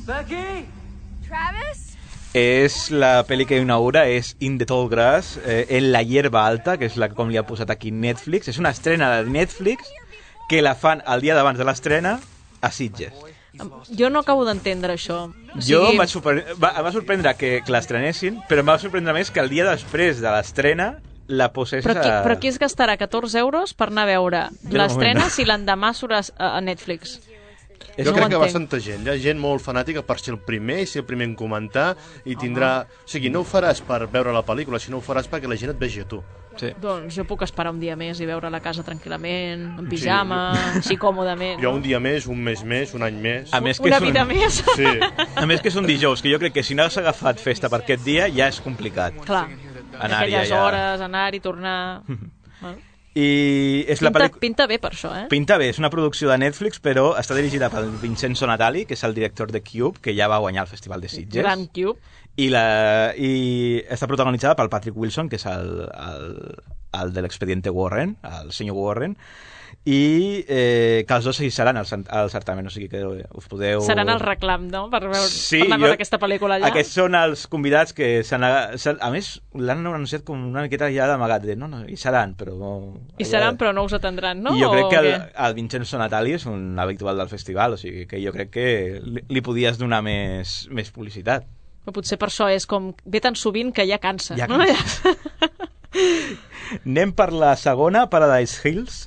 Speaker 6: Becky? Travis?
Speaker 5: És la pel·li que inaugura, és In the Tall Grass, en la hierba alta, que és la com li ha posat aquí Netflix. És una estrena de Netflix que la fan el dia d'abans de l'estrena a Sitges.
Speaker 1: Jo no acabo d'entendre això.
Speaker 5: Jo em va sorprendre que l'estrenessin, però em va sorprendre més que el dia després de l'estrena la posés
Speaker 1: Però qui es gastarà 14 euros per anar a veure l'estrena si l'endemà surt a Netflix?
Speaker 4: Jo crec que bastanta gent. Hi ha gent molt fanàtica per ser el primer i ser el primer en comentar i tindrà... O sigui, no ho faràs per veure la pel·lícula, sinó ho faràs perquè la gent et vegi a tu.
Speaker 5: Sí.
Speaker 1: Doncs jo puc esperar un dia més i veure la casa tranquil·lament, en pijama, així còmodament.
Speaker 4: Jo un dia més, un mes més, un any més...
Speaker 1: Una vida més.
Speaker 4: Sí.
Speaker 5: A més que és un dijous, que jo crec que si no has agafat festa per aquest dia ja és complicat.
Speaker 1: Clar, aquelles hores, anar-hi, tornar...
Speaker 5: I és
Speaker 1: pinta bé per això,
Speaker 5: Pinta bé, és una producció de Netflix, però està dirigida pel Vincenzo Natali, que és el director de Cube, que ja va guanyar el Festival de Sitges.
Speaker 1: Gran Cube.
Speaker 5: I està protagonitzada pel Patrick Wilson, que és el de l'expediente Warren, el senyor Warren, i que els dos seran al certamen, o sigui que us podeu...
Speaker 1: Seran el reclam, no?, per anar a veure aquesta pel·lícula allà.
Speaker 5: Aquests són els convidats que a més, l'han anunciat com una miqueta ja d'amagat, no, hi seran, però...
Speaker 1: Hi seran, però no us atendran, no?
Speaker 5: I jo crec que el Vincenzo Natali és un habitual del festival, o sigui que jo crec que li podies donar més publicitat.
Speaker 1: Però potser per això és com... Ve tan sovint que ja cansa.
Speaker 5: Ja cansa. Anem per la segona, Paradise Hills.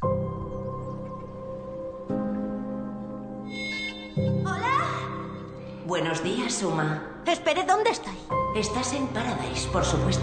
Speaker 7: Buenos días, Suma.
Speaker 6: Espere, ¿dónde estoy?
Speaker 7: Estás en Paradise, por supuesto.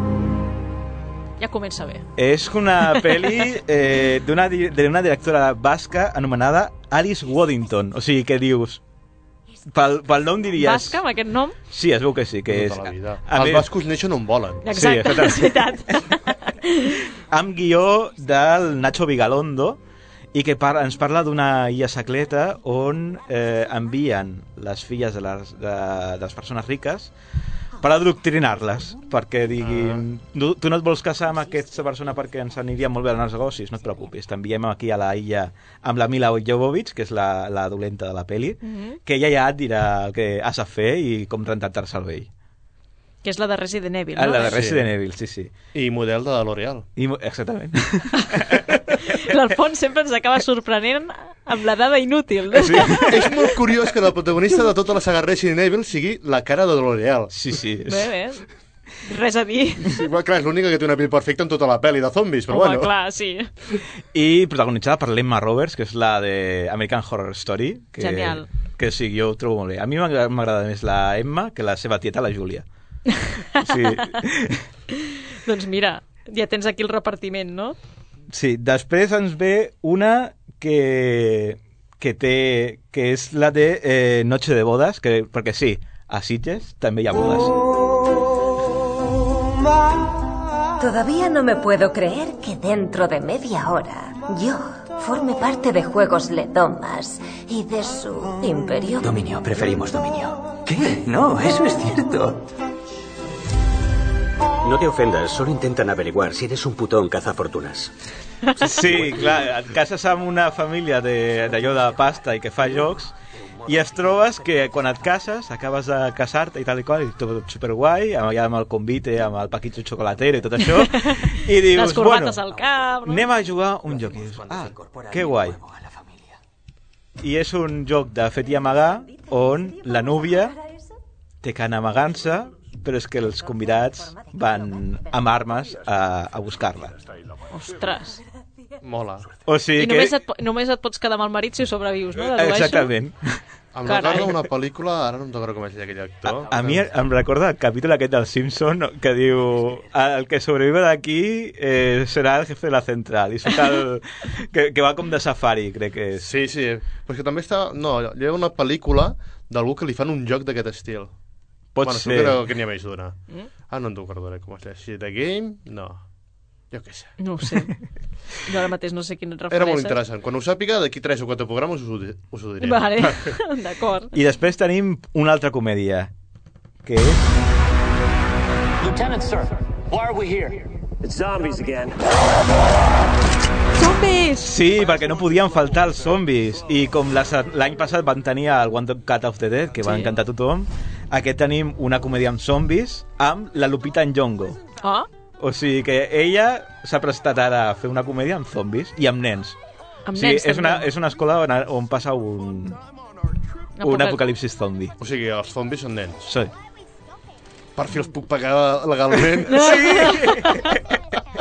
Speaker 1: Ja comença bé.
Speaker 5: És una pel·li d'una directora basca anomenada Alice Waddington. O sigui, que dius... Pel nom diries...
Speaker 1: Basca, amb aquest nom?
Speaker 5: Sí, es veu que sí. Que és...
Speaker 4: Els bascos neixen on volen.
Speaker 1: Exacte, és veritat.
Speaker 5: Amb guió del Nacho Vigalondo, i que ens parla d'una illa secreta on envien les filles de les persones riques per adoctrinar-les, perquè diguin tu no et vols casar amb aquesta persona perquè ens aniria molt bé als negocis, no et preocupis, t'enviem aquí a la illa amb la Mila Jovovich, que és la dolenta de la peli, que ella ja et dirà el que has de fer i com rentar-te el cervell.
Speaker 1: Que és la de Resident Evil, no?
Speaker 5: La de Resident Evil, sí.
Speaker 4: I model de L'Oreal.
Speaker 5: Exactament.
Speaker 1: L'Alfons sempre ens acaba sorprenent amb la dada inútil.
Speaker 4: Sí. És molt curiós que la protagonista de tota la saga Resident Evil sigui la cara de L'Oreal.
Speaker 5: Sí.
Speaker 1: Bé. Res a dir.
Speaker 4: Sí, clar, és l'única que té una pell perfecta en tota la pel·li de zombis, però
Speaker 1: bueno. Clar, sí.
Speaker 5: I protagonitzada per l'Emma Roberts, que és la de American Horror Story.
Speaker 1: Genial.
Speaker 5: Que sí, jo ho trobo molt bé. A mi m'agrada més la Emma que la seva tieta, la Júlia. Sí.
Speaker 1: Doncs mira, ja tens aquí el repartiment, no?
Speaker 5: Sí, després ens ve una que és la de Noche de Bodas, perquè sí, a Sitges també hi ha bodas.
Speaker 7: Todavía no me puedo creer que dentro de media hora yo forme parte de Juegos Ledomas y de su imperio.
Speaker 8: Dominio, preferimos dominio. ¿Qué? No, eso es cierto. No te ofendas, solo intentan averiguar si eres un putón cazafortunas.
Speaker 5: Sí, clar, et cases amb una família d'allò de pasta i que fa jocs i es trobes que quan et cases acabes de casar-te i tal i qual, i tot superguai, amb el convite, amb el paquito chocolatero i tot això, i dius,
Speaker 1: les corbates al cap, no?
Speaker 5: Anem a jugar un joc, i dius, que guai. I és un joc de fet i amagar on la núvia té que anar amagant-se, però és que els convidats van amb armes a buscar-la.
Speaker 1: Ostres.
Speaker 4: Mola.
Speaker 5: O sigui
Speaker 1: I només et pots quedar amb el marit si sobrevius, no?
Speaker 5: Exactament.
Speaker 4: Em recorda una pel·lícula, ara no em recordo com es diu aquell actor.
Speaker 5: A mi em recorda el capítol aquest del Simpson que diu el que sobrevive d'aquí serà el jefe de la central i que va com de safari, crec que és.
Speaker 4: Sí, però és que també està... No, hi ha una pel·lícula d'algú que li fan un joc d'aquest estil.
Speaker 5: Pot ser.
Speaker 4: Crec que n'hi ha més d'una. No en recordaré com es diu. Si The Game, no. Jo què sé.
Speaker 1: No ho sé. Jo ara mateix no sé quin et refereixes.
Speaker 4: Era molt interessant. Quan ho sàpiga, d'aquí 3 o 4 programes us ho diré.
Speaker 1: Vale, d'acord.
Speaker 5: I després tenim una altra comèdia, que és...
Speaker 9: Lieutenant, sir, why are we here? It's zombies again.
Speaker 1: zombis!
Speaker 5: Sí, perquè no podien faltar els zombis. I com l'any passat van tenir el One Cut of the Dead, que va encantar a tothom, aquest tenim una comèdia amb zombis amb la Lupita Nyong'o.
Speaker 1: Oh?
Speaker 5: O sigui que ella s'ha prestat ara a fer una comèdia amb zombis i amb nens.
Speaker 1: Amb nens,
Speaker 5: és una escola on passa un apocalipsis zombi.
Speaker 4: O sigui, els zombis són nens.
Speaker 5: Sí.
Speaker 4: Per fi els puc pagar legalment.
Speaker 5: Sí!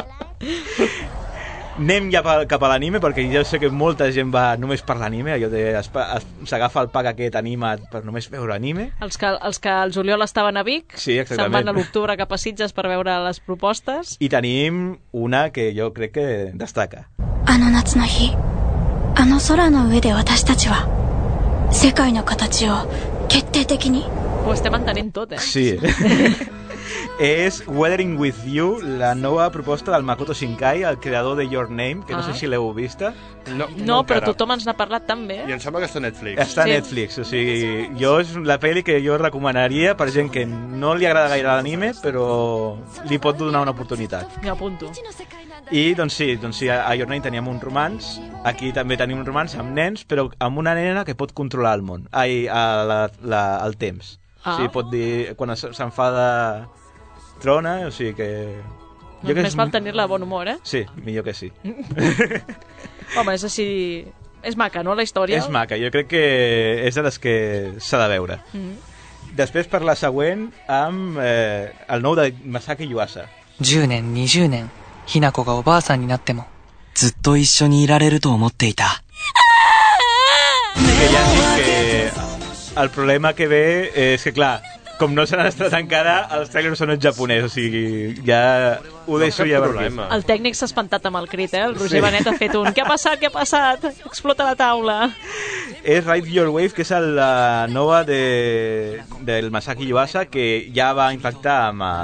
Speaker 5: Anem ja cap a l'anime, perquè jo sé que molta gent va només per l'anime, allò de s'agafa el pack aquest animat per només veure anime.
Speaker 1: Els que al juliol estaven a Vic,
Speaker 5: sí,
Speaker 1: se'n van a l'octubre cap a Sitges per veure les propostes.
Speaker 5: I tenim una que jo crec que destaca.
Speaker 6: あの夏の日、あの空の上で私たちは世界の形を決定的に。
Speaker 1: Ho estem entenent tot, eh?
Speaker 5: Sí. És Weathering with You, la nova proposta del Makoto Shinkai, el creador de Your Name, que no sé si l'heu vista.
Speaker 1: No, però tothom ens n'ha parlat tan bé.
Speaker 4: I em sembla que està a Netflix.
Speaker 5: Està a Netflix, o sigui, és la pel·li que jo recomanaria per gent que no li agrada gaire l'anime, però li pot donar una oportunitat.
Speaker 1: M'hi apunto.
Speaker 5: I doncs sí, a Your Name teníem un romanç, aquí també tenim un romanç amb nens, però amb una nena que pot controlar el món, el temps. O sigui, pot dir, quan s'enfada trona, o sigui que...
Speaker 1: Només val tenir-la de bon humor, eh?
Speaker 5: Sí, millor que sí.
Speaker 1: Home, és així... És maca, no, la història?
Speaker 5: És maca, jo crec que és de les que s'ha de veure. Després, per la següent, amb el nou de Masaki Yuasa.
Speaker 9: 10年、20年、ひなこがおばあさんになっても、ずっと一緒にいられると思っていた。
Speaker 5: Que ja dic que el problema que ve és que, clar, com no s'han estrenat encara, els trailers són en japonès, o sigui, ja ho deixo ja per aquí.
Speaker 1: El tècnic s'ha espantat amb el crit, eh? El Roger Benet ha fet un què ha passat, què ha passat? Explota la taula.
Speaker 5: És Ride Your Wave, que és la nova del Masaki Yuasa, que ja va impactar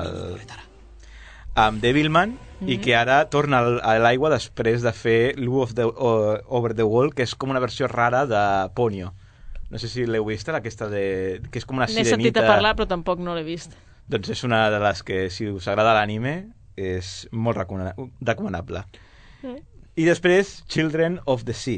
Speaker 5: amb Devilman, i que ara torna a l'aigua després de fer Lou Over the Wall, que és com una versió rara de Ponyo. No sé si l'heu vist, aquesta que és com una sirenita.
Speaker 1: N'he sentit a parlar, però tampoc no l'he vist.
Speaker 5: Doncs és una de les que, si us agrada l'anime, és molt recomanable. I després, Children of the Sea.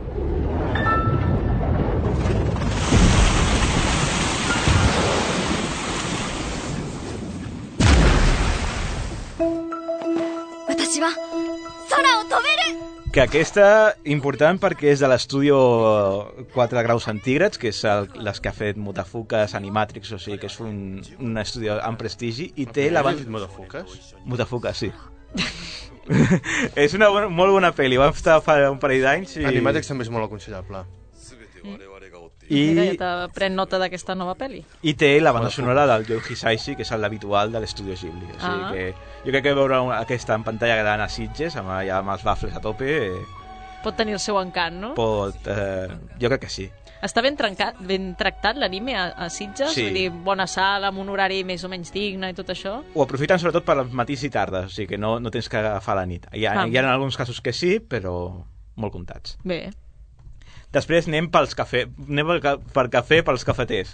Speaker 5: Que aquesta, important perquè és de l'estudio 4 graus centígrads, que és les que ha fet Mutafukas, Animatrix, o sigui que és un estudi amb prestigi, i té la banda...
Speaker 4: Mutafukas?
Speaker 5: Mutafukas, sí. És una molt bona pel·li, vam estar fa un parell d'anys i...
Speaker 4: Animatrix també és molt aconsellable.
Speaker 1: Mira, ja pren nota d'aquesta nova pel·li.
Speaker 5: I té la banda sonora del Joe Hisaishi, que és l'habitual de l'estudio Ghibli. O sigui que jo crec que veure aquesta en pantalla gran a Sitges, amb els bafles a tope...
Speaker 1: Pot tenir el seu encant, no?
Speaker 5: Jo crec que sí.
Speaker 1: Està ben tractat l'anime a Sitges?
Speaker 5: Sí.
Speaker 1: Vull dir, bona sala, amb un horari més o menys digne i tot això?
Speaker 5: Ho aprofiten sobretot per matís i tardes, o sigui que no tens que agafar la nit. Hi ha alguns casos que sí, però molt comptats.
Speaker 1: Bé.
Speaker 5: Després anem per cafè pels cafeters.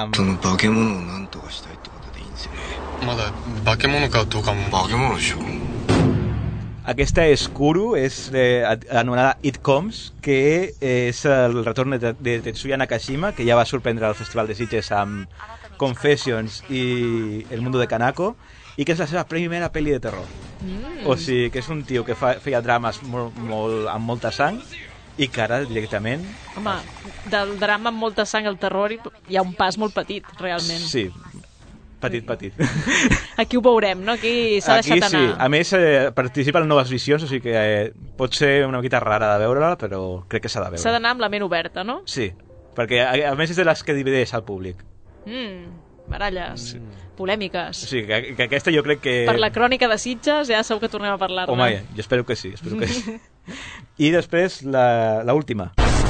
Speaker 5: Aquesta és Kuru, és anomenada It Comes, que és el retorn de Tetsuya Nakashima, que ja va sorprendre al Festival de Sitges amb Confessions i El Mundo de Kanako, i que és la seva primera pel·li de terror. O sigui, que és un tio que feia drames amb molta sang, i que ara directament...
Speaker 1: Home, del drama amb molta sang al terror hi ha un pas molt petit, realment.
Speaker 5: Sí, petit.
Speaker 1: Aquí ho veurem, no? Aquí s'ha deixat anar.
Speaker 5: Sí, a més participa en Noves Visions, o sigui que pot ser una miqueta rara de veure-la, però crec que s'ha de veure.
Speaker 1: S'ha d'anar amb la ment oberta, no?
Speaker 5: Sí, perquè a més és de les que divideix al públic.
Speaker 1: Baralles, polèmiques.
Speaker 5: O sigui, que aquesta jo crec que...
Speaker 1: Per la crònica de Sitges ja segur que tornem a parlar-ne.
Speaker 5: Home, jo espero que sí, I després, l'última.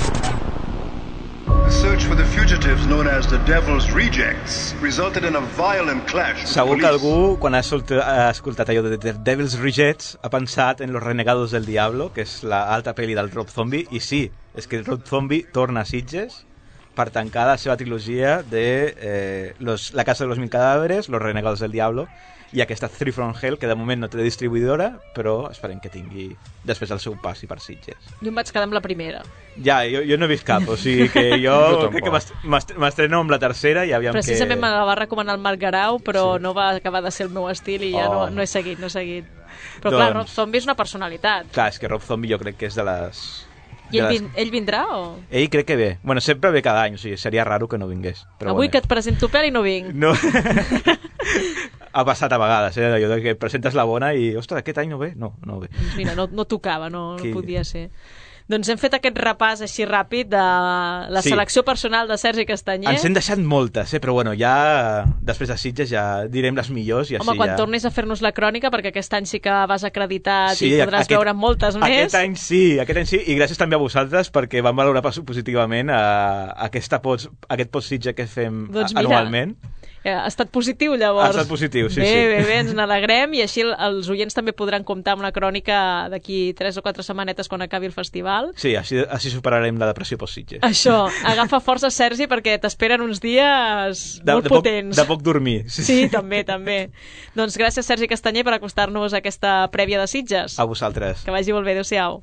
Speaker 10: Search for the fugitives known as the Devil's Rejects resulted in a violent clash.
Speaker 5: Segur que algú, quan ha escoltat allò de The Devil's Rejects, ha pensat en Los Renegados del Diablo, que és l'altra pel·li del Rob Zombie, i sí, és que Rob Zombie torna a Sitges per tancar la seva trilogia de La Casa de los Mil Cadáveres, Los Renegados del Diablo, i aquesta Three from Hell, que de moment no té distribuïdora, però esperem que tingui després el seu passi per Sitges.
Speaker 1: Jo em vaig quedar amb la primera.
Speaker 5: Ja, jo no he vist cap, o sigui que jo crec que m'estreno amb la tercera i aviam
Speaker 1: Precisament me la va recomanar el Marc Garau, però no va acabar de ser el meu estil i ja no he seguit. Però clar, Rob Zombie és una personalitat.
Speaker 5: Clar, és que Rob Zombie jo crec que és de les...
Speaker 1: I ell vindrà o...?
Speaker 5: Ell crec que ve. Bueno, sempre ve cada any, o sigui, seria raro que no vingués. Però
Speaker 1: avui que et presento pèl i no vinc.
Speaker 5: No. Ha passat a vegades, allò que presentes la bona i, ostres, aquest any no ve? No ve.
Speaker 1: Mira, no tocava, no podia ser. Doncs hem fet aquest repàs així ràpid de la selecció personal de Sergi Castanyer.
Speaker 5: Ens hem deixat moltes, però bueno, ja després de Sitges ja direm les millors i així
Speaker 1: Home, quan tornis a fer-nos la crònica, perquè aquest any sí que vas acreditat i podràs veure moltes més.
Speaker 5: Aquest any sí, i gràcies també a vosaltres perquè vam valorar positivament aquest post-Sitges que fem anualment.
Speaker 1: Ha estat positiu, llavors.
Speaker 5: Ha estat positiu, sí.
Speaker 1: Bé, ens n'alegrem i així els oients també podran comptar amb una crònica d'aquí 3 o 4 setmanetes quan acabi el festival.
Speaker 5: Sí, així superarem la depressió post-Sitges.
Speaker 1: Això, agafa força, Sergi, perquè t'esperen uns dies molt potents.
Speaker 5: De poc dormir.
Speaker 1: Sí, també. Doncs gràcies, Sergi Castanyer, per acostar-nos a aquesta prèvia de Sitges.
Speaker 5: A vosaltres.
Speaker 1: Que vagi molt bé, adéu-siau.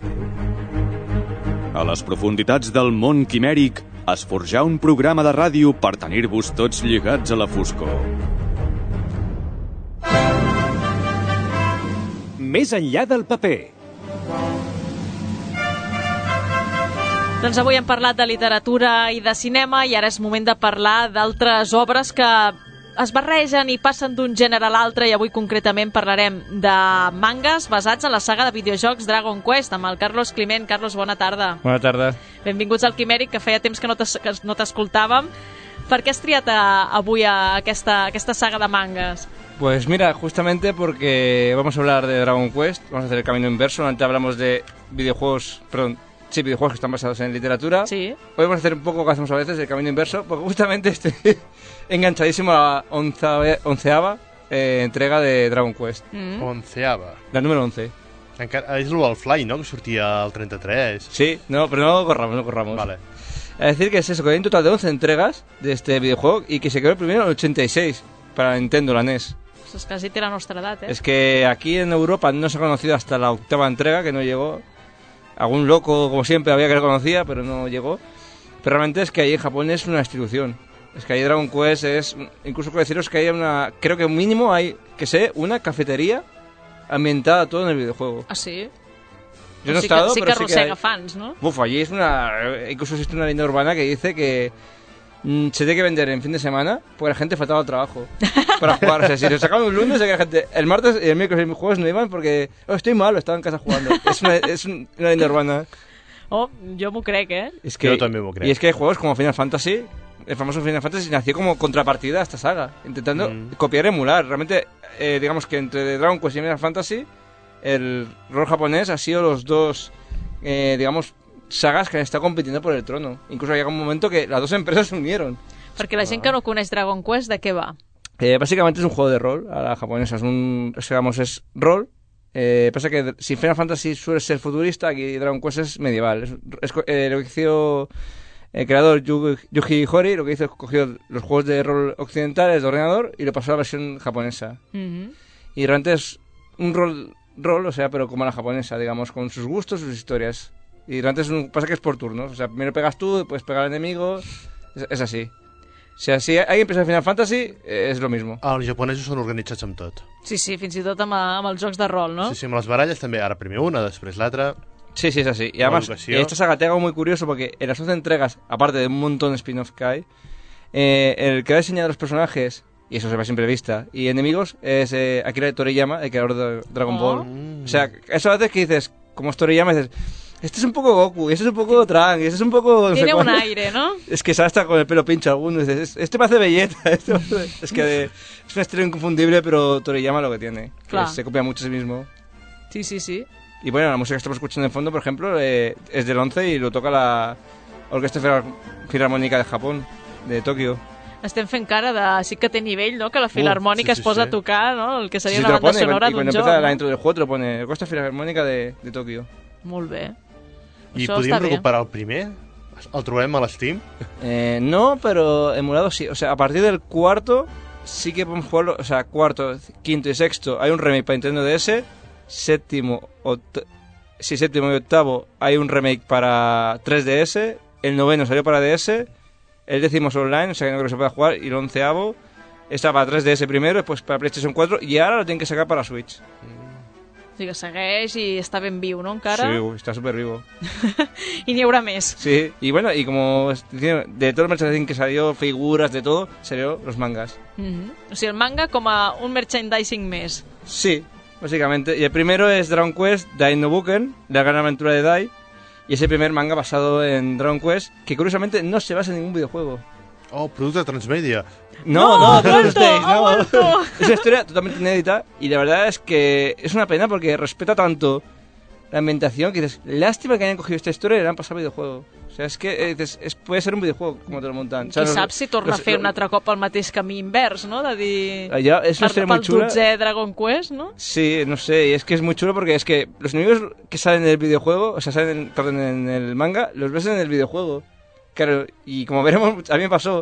Speaker 2: A les profunditats del món quimèric es forjà un programa de ràdio per tenir-vos tots lligats a la foscor. Més enllà del paper.
Speaker 1: Doncs avui hem parlat de literatura i de cinema i ara és moment de parlar d'altres obres que es barregen i passen d'un gènere a l'altre i avui concretament parlarem de mangas basats en la saga de videojocs Dragon Quest amb el Carlos Climent. Carlos, bona tarda.
Speaker 11: Bona tarda.
Speaker 1: Benvinguts al Quimèric, que feia temps que no t'escoltàvem. Per qué has triat avui aquesta saga de mangas?
Speaker 11: Pues mira, justamente porque vamos a hablar de Dragon Quest, vamos a hacer el camino inverso. Antes hablamos de videojuegos que están basados en literatura.
Speaker 1: Sí.
Speaker 11: Hoy vamos a hacer un poco, que hacemos a veces, el camino inverso, porque justamente estoy enganchadísimo a la onceava entrega de Dragon Quest.
Speaker 4: Onceava?
Speaker 11: La número 11.
Speaker 4: És el Fly, ¿no?, que sortia al 33.
Speaker 11: Sí, no, pero no corramos.
Speaker 4: Vale.
Speaker 11: Es decir, que es eso, que hay un total de 11 entregas de este videojuego y que se creó el primero en el 86 para Nintendo, la NES.
Speaker 1: Pues es casi la nuestra edad,
Speaker 11: Es que aquí en Europa no se ha conocido hasta la 8ª entrega, que no llegó. Algún loco, como siempre, había que lo conocía, pero no llegó. Pero realmente es que ahí en Japón es una institución. Es que ahí Dragon Quest es... Incluso puedo deciros que hay una... Creo que mínimo hay, una cafetería ambientada todo en el videojuego.
Speaker 1: ¿Ah, sí?
Speaker 11: Yo no he estado,
Speaker 1: sí
Speaker 11: pero
Speaker 1: que arrossega fans, ¿no?
Speaker 11: Allí es una... Incluso existe una leyenda urbana que dice que se tiene que vender en fin de semana porque la gente faltaba al trabajo para jugar. O sea, si lo sacaban un lunes, la gente el martes y el miércoles y el jueves no iban porque estoy malo, estaba en casa jugando. Es una leyenda urbana.
Speaker 1: Yo m'ho crec,
Speaker 11: Es que,
Speaker 4: yo también m'ho crec.
Speaker 11: Y es que hay juegos como Final Fantasy, el famoso Final Fantasy nació como contrapartida a esta saga, intentando copiar y emular. Realmente, digamos que entre Dragon Quest y Final Fantasy, el rol japonés ha sido los dos, sagas que han estado compitiendo por el trono. Incluso llega un momento que las dos empresas se unieron.
Speaker 1: Perquè la gent que no coneix Dragon Quest, de què va?
Speaker 11: Básicamente es un juego de rol a la japonesa, es rol. Pasa que si Final Fantasy suele ser futurista, aquí Dragon Quest es medieval. Lo que hizo el creador Yuji Horii, lo que hizo es cogió los juegos de rol occidentales de ordenador y lo pasó a la versión japonesa. Y realmente es un rol, o sea, pero como la japonesa, digamos, con sus gustos, sus historias. Y realmente pasa que es por turnos, o sea, primero pegas tú, después pega el enemigo, és así. O sigui, si alguien pensa en Final Fantasy, és lo mismo.
Speaker 4: Els japonesos són organitzats amb tot.
Speaker 1: Sí, fins i tot amb els jocs de rol, ¿no?
Speaker 4: Sí, amb les baralles també, ara primer una, després l'altra...
Speaker 11: Sí, es así. Y además, esta saga te hago muy curioso porque en las 11 entregas, aparte de un montón de spin-off que hay, el que ha diseñado los personajes, y eso se va siempre de vista, y enemigos, es Akira Toriyama, el creador de Dragon Ball. O sea, eso a veces que dices, como es Toriyama, dices... Este es un poco Goku, este es un poco Trunks, este es un poco... No
Speaker 1: Tiene
Speaker 11: sé
Speaker 1: un aire, ¿no?
Speaker 11: Es que sale hasta con el pelo pincho alguno. Este me hace Vegeta. Es que es un estilo inconfundible, pero Toriyama lo que tiene. Que se copia mucho a sí mismo.
Speaker 1: Sí.
Speaker 11: Y bueno, la música que estamos escuchando en fondo, por ejemplo, es del 11 y lo toca la Orquesta Filarmónica de Japón, de Tokio.
Speaker 1: Estem fent cara de... Sí que té nivell, no?, que la filarmònica es posa a tocar, no?, el que seria una banda sonora d'un joc.
Speaker 11: I quan empieza la intro del juego te lo pone Orquesta Filarmónica de Tokio.
Speaker 1: Molt bé.
Speaker 4: I podríem recuperar el primer? El trobem a l'Steam?
Speaker 11: No, pero emulado sí. O sea, a partir del cuarto sí que podemos jugarlo, o sea, cuarto, quinto y sexto hay un remake para Nintendo DS, séptimo y octavo hay un remake para 3DS, el noveno salió para DS, el décimo es online, o sea que no creo que se pueda jugar, y el 11avo está para 3DS primero, después para PlayStation 4 y ahora lo tienen que sacar para Switch.
Speaker 1: O sigui que segueix i està ben viu, no, encara?
Speaker 11: Sí, está súper vivo.
Speaker 1: I n'hi haurà més.
Speaker 11: Sí, y bueno, y como de todo el merchandising que salió, figuras, de todo, salieron los mangas.
Speaker 1: O sigui, el manga com a un merchandising més.
Speaker 11: Sí, básicamente. Y el primero es Dragon Quest Dai no Buken, la gran aventura de Dai. Y es el primer manga basado en Dragon Quest, que curiosamente no se basa en ningún videojuego.
Speaker 4: Oh, producte de Transmedia.
Speaker 11: No, es una historia totalmente inédita y la verdad es que es una pena porque respeta tanto la ambientación que dices, lástima que hayan cogido esta historia y la han pasado a videojuego. O sea, es que puede ser un videojuego como te lo montan. O sea,
Speaker 1: qui sap si torna a fer un altre cop el mateix camí invers, no? De dir...
Speaker 11: Ya, es una historia muy chula.
Speaker 1: Pel 12è Dragon Quest, ¿no?
Speaker 11: Sí, no sé, y es que es muy chulo porque es que los enemigos que salen en el videojuego, o sea, salen en el manga, los ves en el videojuego. Claro, y como veremos, a mí me pasó...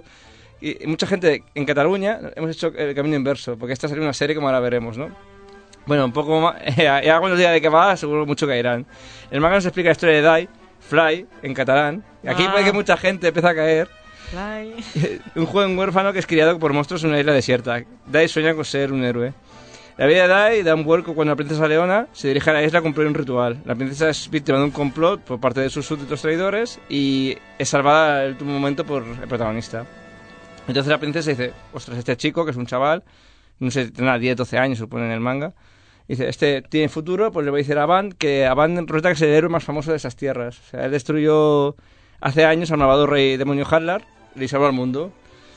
Speaker 11: Y mucha gente en Cataluña hemos hecho el camino inverso, porque esta sería una serie como ahora veremos, ¿no? Bueno, un poco más... ya cuando diga de qué va, seguro mucho caerán. El manga nos explica la historia de Dai, Fly, en catalán. Aquí puede que mucha gente empiece a caer.
Speaker 1: Fly.
Speaker 11: Un joven huérfano que es criado por monstruos en una isla desierta. Dai sueña con ser un héroe. La vida de Dai da un vuelco cuando la princesa Leona se dirige a la isla a cumplir un ritual. La princesa es víctima de un complot por parte de sus súbditos traidores y es salvada al último momento por el protagonista. Entonces la princesa dice, ostras, este chico, que es un chaval, no sé, tendrá 10, 12 años, supone en el manga, dice, este tiene futuro, pues le voy a decir a Van que Van resulta que es el héroe más famoso de esas tierras. O sea, él destruyó hace años al malvado rey demonio Hadlar y salvó al mundo.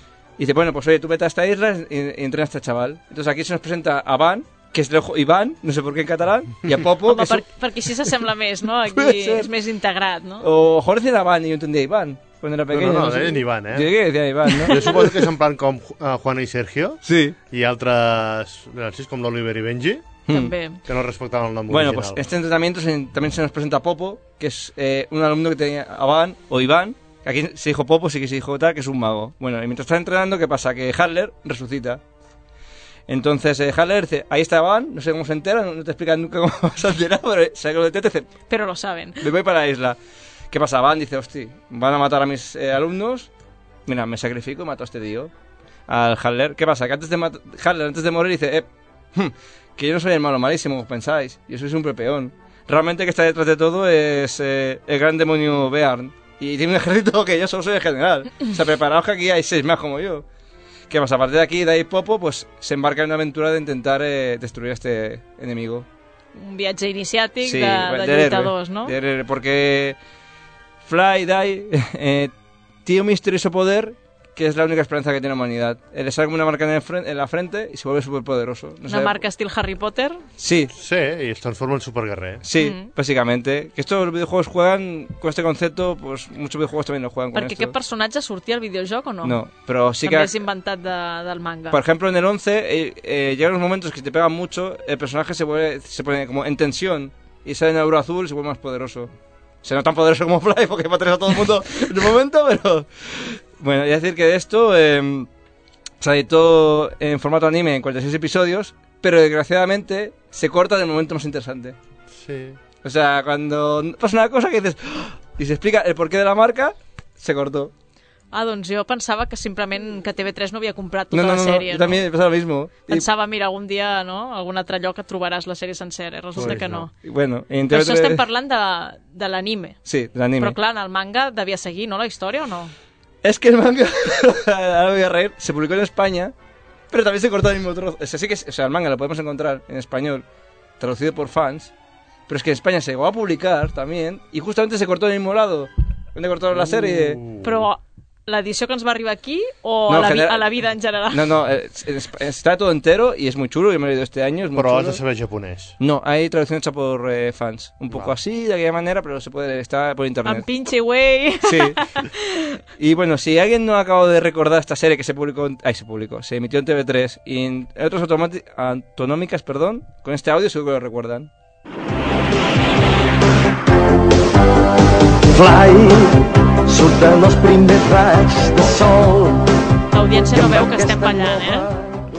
Speaker 11: Y dice, bueno, pues oye, tú vete a esta isla y entrena a este chaval. Entonces aquí se nos presenta a Van, que és Ivan, no sé per què en català, i a Popo...
Speaker 1: Home, perquè així s'assembla més, no? Aquí és més integrat, no?
Speaker 11: O Jorge era Iván, y yo entendía Iván, cuando era pequeño.
Speaker 4: No, deien Iván,
Speaker 11: Yo que decía Iván, ¿no?
Speaker 4: Jo suposo que és en plan com Juan i Sergio.
Speaker 11: Sí.
Speaker 4: I altres, com l'Oliver i Benji.
Speaker 1: También.
Speaker 4: Que no respetaban el nombre
Speaker 11: bueno,
Speaker 4: original.
Speaker 11: Pues este entrenamiento también se nos presenta a Popo, que es un alumno que tenía Iván, o Iván, que aquí se dijo Popo, sí que se dijo tal, que es un mago. Bueno, y mientras está entrenando, ¿qué pasa? Que Hadler resucita. Entonces Hadler dice, ahí está Van, no sé cómo se entera, no te explican nunca cómo se entera, pero sabe que lo detecta y dice...
Speaker 1: Pero lo saben.
Speaker 11: Me voy para la isla. ¿Qué pasa? Van dice, hostia, van a matar a mis alumnos, mira, me sacrifico y mato a este tío, al Hadler. ¿Qué pasa? Que Hadler antes de morir dice, que yo no soy el malo malísimo, como pensáis, yo soy siempre peón. Realmente que está detrás de todo es el gran demonio Bearn. Y tiene un ejército que yo solo soy el general. O sea, preparaos que aquí hay 6 más como yo. ¿Qué pasa? A partir de aquí, Dai y Popo pues, se embarcan en una aventura de intentar destruir a este enemigo.
Speaker 1: Un viatge iniciàtic
Speaker 11: sí,
Speaker 1: de lluitadors, ¿no?
Speaker 11: Porque Fly, Dai, tiene un misterioso poder que es la única esperanza que tiene la humanidad. Le sale como una marca en la frente y se vuelve superpoderoso. No
Speaker 1: ¿Una marca estilo Harry Potter?
Speaker 11: Sí.
Speaker 4: Sí, y se transforma en superguerrer.
Speaker 11: Sí, básicamente. Que estos videojuegos juegan con este concepto, pues muchos videojuegos también lo juegan con esto.
Speaker 1: Perquè aquest personatge sortia al videojoc o no?
Speaker 11: No, però sí
Speaker 1: també
Speaker 11: que...
Speaker 1: és inventat del manga.
Speaker 11: Por ejemplo, en el 11 llegan unos momentos que te pegan mucho, el personaje se pone como en tensión y sale en el aura azul y se vuelve más poderoso. O sea, no tan poderoso como Fly, porque va a tener a todo el mundo en un momento, pero... Bueno, y decir que de esto se editó en formato anime en 46 episodios, pero desgraciadamente se corta en el momento más interesante.
Speaker 4: Sí.
Speaker 11: O sea, cuando pasa una cosa que dices... Y se explica el porqué de la marca, se cortó.
Speaker 1: Ah, doncs jo pensava que simplement que TV3 no havia comprat tota la sèrie.
Speaker 11: No, també passa lo mismo.
Speaker 1: Pensava, mira, algun dia, no?, algun altre lloc et trobaràs la sèrie sencera. Resulta que no.
Speaker 11: Bueno,
Speaker 1: però això estem parlant de l'anime.
Speaker 11: Sí, de l'anime.
Speaker 1: Però clar, en el manga devia seguir, no?, la història o no?
Speaker 11: Es que el manga, ahora voy a reír, se publicó en España, pero también se cortó el mismo trozo. O sea, el manga lo podemos encontrar en español, traducido por fans, pero es que en España se llegó a publicar también, y justamente se cortó en el mismo lado, donde cortaron la serie.
Speaker 1: Però l'edició que ens va arribar aquí o no, a la vida en general?
Speaker 11: No, está todo entero y es muy chulo, yo me lo he leído este año. Es muy
Speaker 4: pero
Speaker 11: chulo.
Speaker 4: has de saber japonés.
Speaker 11: No, hay traducción hecha por fans. Un poco así, de aquella manera, pero se puede, está por internet.
Speaker 1: En pinche güey.
Speaker 11: Sí. Y bueno, si alguien no ha acabado de recordar esta serie que se emitió en TV3 y en otras autonómicas, con este audio seguro que lo recuerdan.
Speaker 12: Fly, surten els primers raigs de sol.
Speaker 1: L'audiència no veu que estem ballant,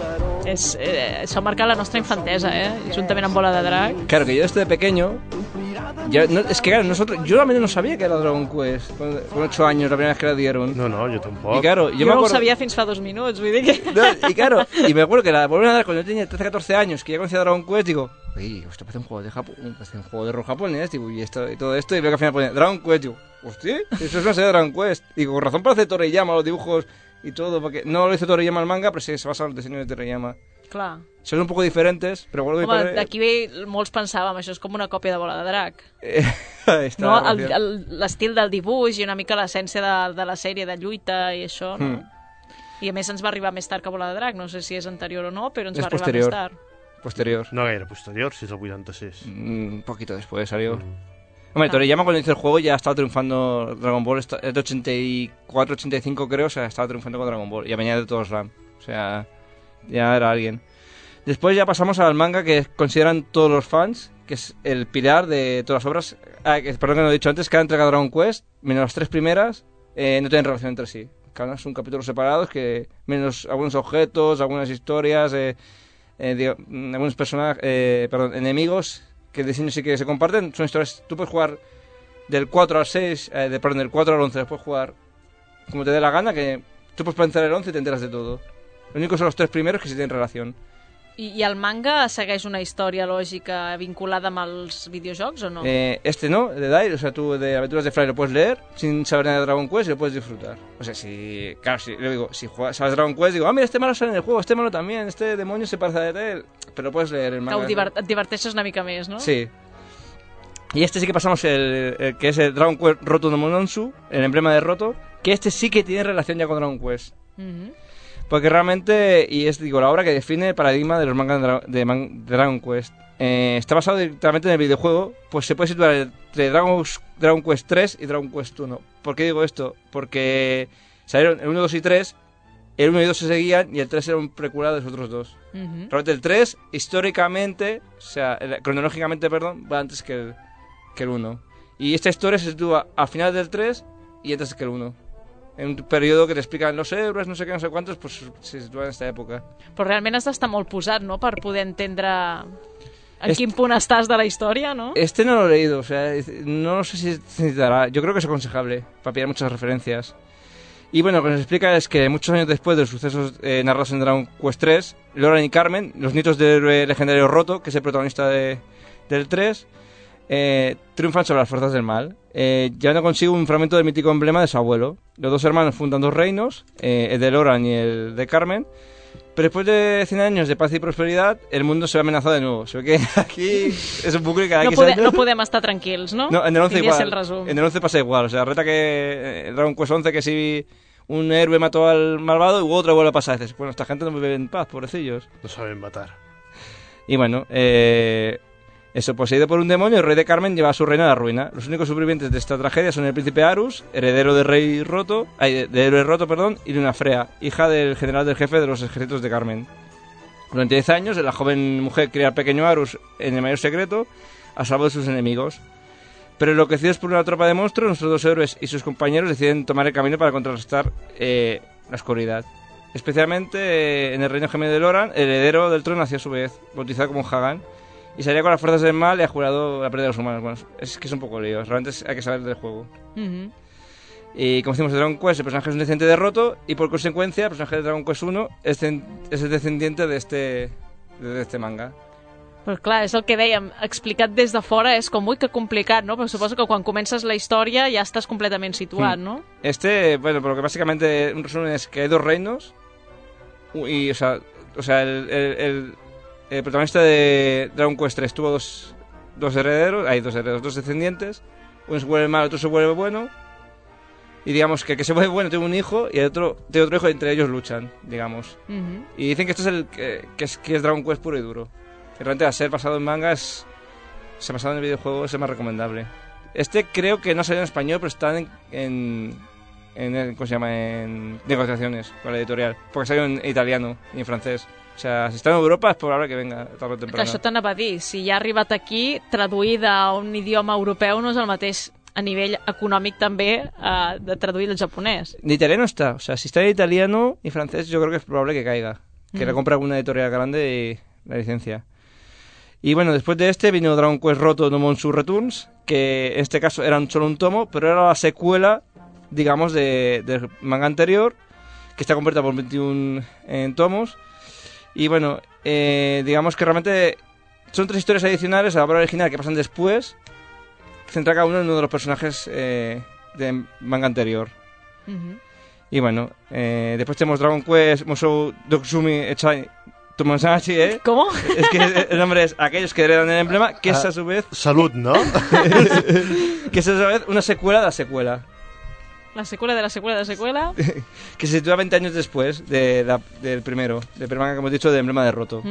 Speaker 1: Això ha marcat la nostra infantesa, juntament amb Bola de Drac.
Speaker 11: Claro, que yo esto de pequeño... es que claro, yo realmente no sabía que era Dragon Quest con 8 años, la primera vez que la dieron.
Speaker 4: No, yo tampoco.
Speaker 11: Y claro,
Speaker 1: yo no ho sabia fins fa 2 minuts, vull dir que...
Speaker 11: No, y claro, y me acuerdo que la volvieron a dar cuando yo tenía 13-14 años, que ya conocía Dragon Quest, digo, uy, hostia, parece un juego de Japón, parece un juego de rol japonés, digo, y todo esto, y veo que al final pone Dragon Quest, digo, hostia, eso es una serie de Dragon Quest. Digo, con razón parece Toriyama, los dibujos y todo, porque no lo hizo Toriyama el manga, pero sí se basa en los diseños de Toriyama.
Speaker 1: Clar.
Speaker 11: Son un poco diferentes, però...
Speaker 1: Home, d'aquí molts pensàvem, això és com una còpia de Bola de Drac.
Speaker 11: No?
Speaker 1: L'estil del dibuix i una mica l'essència de la sèrie de lluita i això, no? I a més ens va arribar més tard que Bola de Drac, no sé si és anterior o no, però ens va arribar més tard.
Speaker 11: Posterior.
Speaker 4: No gaire posterior, si es el 86.
Speaker 11: Un poquito después salió. Hombre, Toriyama cuando hizo el juego ya estaba triunfando Dragon Ball, es de 84, 85 creo, o sea, estaba triunfando con Dragon Ball, y venía de todos RAM, o sea... Ya era alguien. Después ya pasamos al manga que consideran todos los fans, que es el pilar de todas las obras. Perdón que no he dicho antes, cada entrega de Dragon Quest, menos las 3 primeras, no tienen relación entre sí. Cada uno son capítulos separados, que menos algunos objetos, algunas historias, algunos personajes, enemigos, que el diseño sí que se comparten. Son historias, tú puedes jugar del 4 al 6, del 4 al 11, puedes jugar como te dé la gana, que tú puedes plantear el 11 y te enteras de todo. Lo único son los 3 primeros que sí tienen relación.
Speaker 1: I el manga segueix una història lògica vinculada amb els videojocs o no?
Speaker 11: No, de Dai, o sea, tú de Aventuras de Fry lo puedes leer sin saber nada de Dragon Quest y lo puedes disfrutar. O sea, si sabes Dragon Quest, digo, mira, este malo sale en el juego, este malo también, este demonio se parece a él, pero lo puedes leer el manga.
Speaker 1: Et diverteixes una mica més, no?
Speaker 11: Sí. Y este sí que pasamos el que es el Dragon Quest Roto no Mononsu, el emblema de Roto, que este sí que tiene relación ya con Dragon Quest. Porque realmente, y es la obra que define el paradigma de los mangas de Dragon Quest. Está basado directamente en el videojuego, pues se puede situar entre Dragon Quest 3 y Dragon Quest 1. ¿Por qué digo esto? Porque salieron el 1, 2 y 3, el 1 y 2 se seguían y el 3 era un precuela de los otros dos. Realmente el 3, históricamente, o sea, cronológicamente, perdón, va antes que el 1. Y esta historia se sitúa al final del 3 y antes que el 1. En un periodo que te explican los héroes, no sé qué, no sé cuántos, pues se sitúa en esta època.
Speaker 1: Però realment has d'estar molt posat, ¿no?, per poder entendre en quin punt estàs de la història, ¿no?
Speaker 11: Este no lo he leído, o sea, no sé si se necesitará. Yo creo que es aconsejable para pillar muchas referencias. Y bueno, lo que nos explica es que muchos años después de los sucesos narrados en Dragon Quest 3, Loran y Carmen, los nietos del héroe legendario Roto, que es el protagonista del 3, triunfan sobre las fuerzas del mal, llevando consigo un fragmento del mítico emblema de su abuelo. Los dos hermanos fundan 2 reinos, el de Loran y el de Carmen, pero después de 100 años de paz y prosperidad, el mundo se ve amenazado de nuevo. Se ve que aquí es un bucle que cada
Speaker 1: no podem estar tranquils, ¿no?
Speaker 11: No, en el 11 igual. En el 11 pasa igual, o sea, reta que en Dragon Quest 11 que si un héroe mató al malvado y otro vuelve a pasar. Dices, bueno, esta gente no vive en paz, pobrecillos.
Speaker 4: No saben matar.
Speaker 11: Y bueno, eso, poseído por un demonio, el rey de Carmen lleva a su reino a la ruina. Los únicos supervivientes de esta tragedia son el príncipe Arus, heredero del rey Roto, de héroe Roto, perdón, y Luna Frea, hija del general del jefe de los ejércitos de Carmen. Durante 10 años, la joven mujer cría al pequeño Arus en el mayor secreto, a salvo de sus enemigos. Pero enloquecidos por una tropa de monstruos, nuestros 2 héroes y sus compañeros deciden tomar el camino para contrarrestar la oscuridad. Especialmente en el reino gemelo de Loran, el heredero del trono nació a su vez, bautizado como Hagan, y salía con las fuerzas del mal y ha jurado la pérdida de los humanos. Bueno, es que es un poco lío, realmente hay que saber del juego. Y como decimos de Dragon Quest, el personaje es un descendiente de Roto, y por consecuencia el personaje de Dragon Quest 1 es el descendiente de este manga.
Speaker 1: Però clar, és el que dèiem, explicat des de fora és com, ui, que complicat, no? Però suposo que quan comences la història ja estàs completament situat, ¿no?
Speaker 11: Bueno, pero que básicamente un resumen es que hay 2 reinos, y, o sea, el protagonista de Dragon Quest 3 tuvo dos herederos, hay 2 herederos, 2 descendientes, uno se vuelve malo, otro se vuelve bueno, y digamos que el que se vuelve bueno tiene un hijo y el otro tiene otro hijo y entre ellos luchan, digamos. Y dicen que esto es que es Dragon Quest puro y duro. Que realmente al ser basado en manga, se ha basado en el videojuego, es el más recomendable. Este creo que no salió en español, pero está en ¿cómo se llama? En negociaciones con la editorial, porque salió en italiano y en francés. O sea, si está en Europa es probable que venga tarde o temprano.
Speaker 1: Que això t'anava a dir, si ja ha arribat aquí, traduïda a un idioma europeu no és el mateix a nivell econòmic també de traduir el japonès.
Speaker 11: De italiano está, o sea, si está en italiano y francés yo creo que es probable que caiga. que la compra una editorial grande y la licencia. Y bueno, después de vino Dragon Quest Roto no Monsu Returns, que en este caso era solo un tomo, pero era la secuela, digamos, del manga anterior, que está completa por 21 tomos. Y bueno, digamos que realmente son 3 historias adicionales a la obra original que pasan después, centra cada uno en uno de los personajes del manga anterior. Y bueno, después tenemos Dragon Quest Musou Dokusumi Echai Tomodachi,
Speaker 1: ¿Cómo?
Speaker 11: Es que el nombre es Aquellos que heredan el emblema, que es a su vez...
Speaker 4: Salud, ¿no?
Speaker 11: que es a su vez una secuela de la secuela.
Speaker 1: La secuela de la secuela de la secuela.
Speaker 11: Que se sitúa 20 años después del primer manga que hemos dicho, de Emblema de Roto.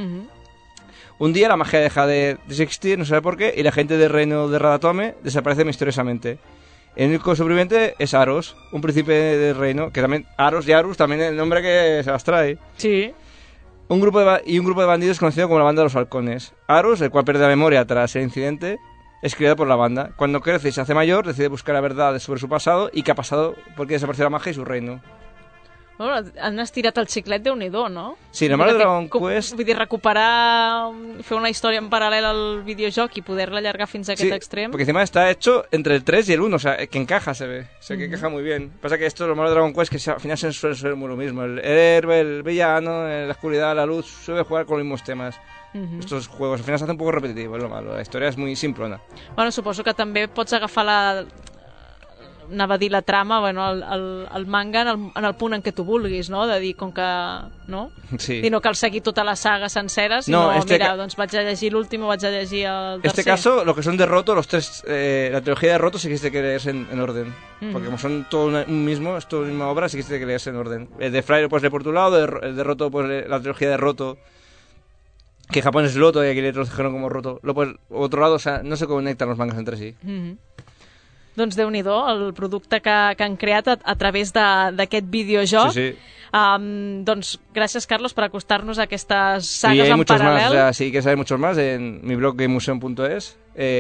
Speaker 11: Un día la magia deja de existir, no se sabe por qué, y la gente del reino de Radatome desaparece misteriosamente. El único sobreviviente es Aros, un príncipe del reino, que también... Aros y Arus, también el nombre que se las trae.
Speaker 1: Sí.
Speaker 11: Un grupo de bandidos conocido como la Banda de los Halcones. Aros, el cual pierde la memoria tras el incidente, es criado por la banda. Cuando crece y se hace mayor, decide buscar la verdad sobre su pasado y qué ha pasado porque desapareció la magia y su reino.
Speaker 1: Bueno, han estirat el xiclet, Déu-n'hi-do, no?
Speaker 11: Sí, normal de Dragon Quest...
Speaker 1: Vull dir, recuperar, fer una història en paral·lel al videojoc y poderla allargar fins a aquest extrem.
Speaker 11: Porque encima está hecho entre el 3 y el 1, o sea, que encaja, se ve. O sea, que encaja muy bien. Pasa que esto, lo malo de Dragon Quest, que al final suele ser muy lo mismo. El héroe, el villano, la oscuridad, la luz, suele jugar con los mismos temas. Estos juegos al final se hacen un poco repetitivos, es lo malo. La historia es muy simplona.
Speaker 1: Bueno, suposo que també pots agafar anava a dir la trama, bueno, el manga en el punt en què tu vulguis, no? De dir, com que... no?
Speaker 11: Sí.
Speaker 1: I no cal seguir tota la saga sencera, sinó, mira, doncs vaig a llegir l'últim o vaig a llegir el tercer.
Speaker 11: En este caso, lo que son de Roto, los tres... la trilogía de Roto sí que tiene que leerse en orden. Porque como son todo un mismo, es toda una misma obra, sí que tiene que leerse en orden. El de Fraile, pues, leer por tu lado, el de Roto, pues, la trilogía de Roto, que en Japón es Loto y aquí le tradujeron como Roto. Luego, pues, otro lado, o sea, no se conectan los mangas entre sí.
Speaker 1: Doncs Déu-n'hi-do, el producte que han creat a través d'aquest videojoc.
Speaker 11: Sí, sí.
Speaker 1: Doncs gràcies, Carlos, per acostar-nos a aquestes sagues
Speaker 11: y hay
Speaker 1: en
Speaker 11: muchos
Speaker 1: paral·lel.
Speaker 11: más, o sea, si quieres saber muchos más, en mi blog gamemuseum.es,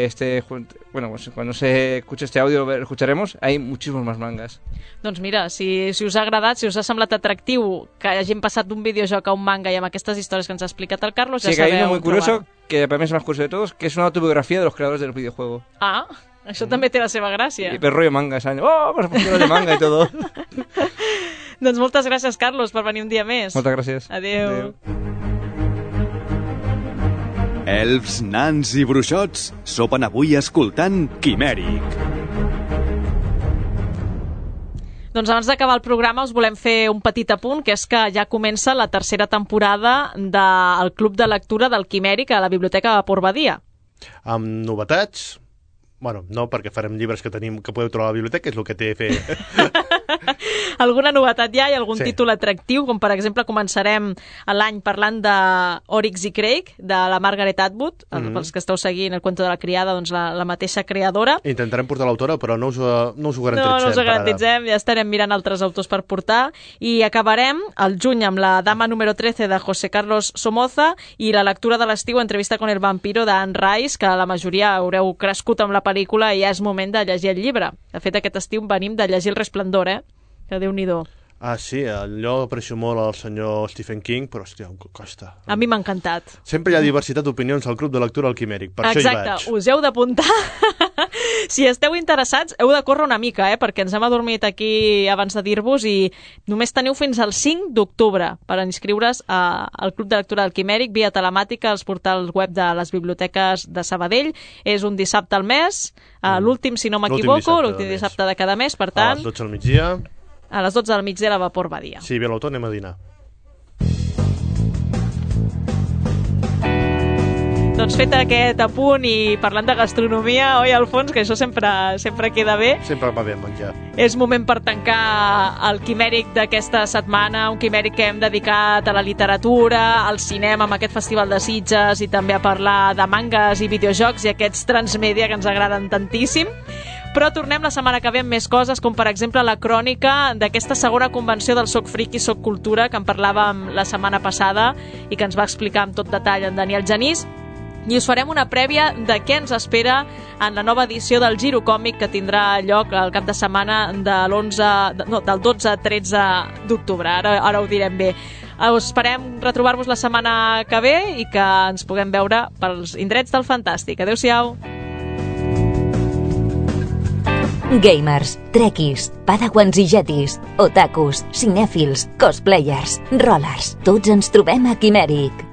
Speaker 11: bueno, pues cuando se escuche este audio lo escucharemos, hay muchísimos más mangas.
Speaker 1: Doncs mira, si us ha agradat, si us ha semblat atractiu que hagin passat d'un videojoc a un manga i amb aquestes històries que ens ha explicat el Carlos, ja
Speaker 11: sí, que
Speaker 1: sabeu.
Speaker 11: hay uno muy curioso, que para mí es el más curioso de todos, que es una autobiografía de los creadores del videojuego.
Speaker 1: Ah, això també té la seva gràcia.
Speaker 11: Y el rollo manga, ese año, vamos a poner de manga y todo.
Speaker 1: Doncs moltes gràcies, Carlos, per venir un dia més.
Speaker 11: Moltes gràcies.
Speaker 1: Adéu.
Speaker 2: Elfs, nans i bruixots sopen avui escoltant Quimèric.
Speaker 1: Doncs abans d'acabar el programa us volem fer un petit apunt, que és que ja comença la tercera temporada del Club de Lectura del Quimèric a la Biblioteca de Port Badia.
Speaker 4: Amb novetats... Bueno, no, perquè farem llibres que podeu trobar a la biblioteca, és el que té a fer...
Speaker 1: Alguna novetat hi ha i algun títol atractiu, com per exemple començarem l'any parlant d'Oryx i Craig, de la Margaret Atwood, pels que esteu seguint el Cuento de la criada, doncs la mateixa creadora.
Speaker 4: Intentarem portar l'autora, però no us ho garantitzem.
Speaker 1: No us ho garantitzem, ja estarem mirant altres autors per portar. I acabarem el juny amb la Dama número 13 de José Carlos Somoza i la lectura de l'estiu, Entrevista con el vampiro d'Anne Rice, que la majoria haureu crescut amb la pel·lícula i ja és moment de llegir el llibre. De fet, aquest estiu venim de llegir El Resplendor, que Déu-n'hi-do.
Speaker 4: Ah, sí, allò aprecio molt al senyor Stephen King, però, hòstia, em costa.
Speaker 1: A mi m'ha encantat.
Speaker 4: Sempre hi ha diversitat d'opinions al Club de Lectura al Quimèric, per això hi vaig.
Speaker 1: Exacte, us heu d'apuntar. Si esteu interessats, heu de córrer una mica, perquè ens hem adormit aquí abans de dir-vos i només teniu fins al 5 d'octubre per inscriure's al Club de Lectura del Quimèric via telemàtica als portals web de les biblioteques de Sabadell. És un dissabte al mes, l'últim, si no m'equivoco, l'últim dissabte de cada mes, per tant...
Speaker 4: A les 12 al migdia...
Speaker 1: A les 12 del migdia a la Port Badia.
Speaker 4: Si ve l'autor, anem a dinar.
Speaker 1: Doncs fet aquest apunt i parlant de gastronomia, oi, Alfons, que això sempre queda bé.
Speaker 4: Sempre va bé menjar.
Speaker 1: És moment per tancar el Quimèric d'aquesta setmana, un Quimèric que hem dedicat a la literatura, al cinema, amb aquest Festival de Sitges, i també a parlar de mangas i videojocs i aquests transmèdia que ens agraden tantíssim. Però tornem la setmana que ve amb més coses, com per exemple la crònica d'aquesta segona convenció del Soc Friki, Soc Cultura, que en parlàvem la setmana passada i que ens va explicar amb tot detall en Daniel Genís. I us farem una prèvia de què ens espera en la nova edició del Giro Còmic que tindrà lloc el cap de setmana del 12 a 13 d'octubre. Ara ho direm bé. Esperem retrobar-vos la setmana que ve i que ens puguem veure pels indrets del Fantàstic. Adéu-siau.
Speaker 12: Gamers, trekkies, padawans i jetis, otakus, cinèfils, cosplayers, rollers, tots ens trobem a Quimèric.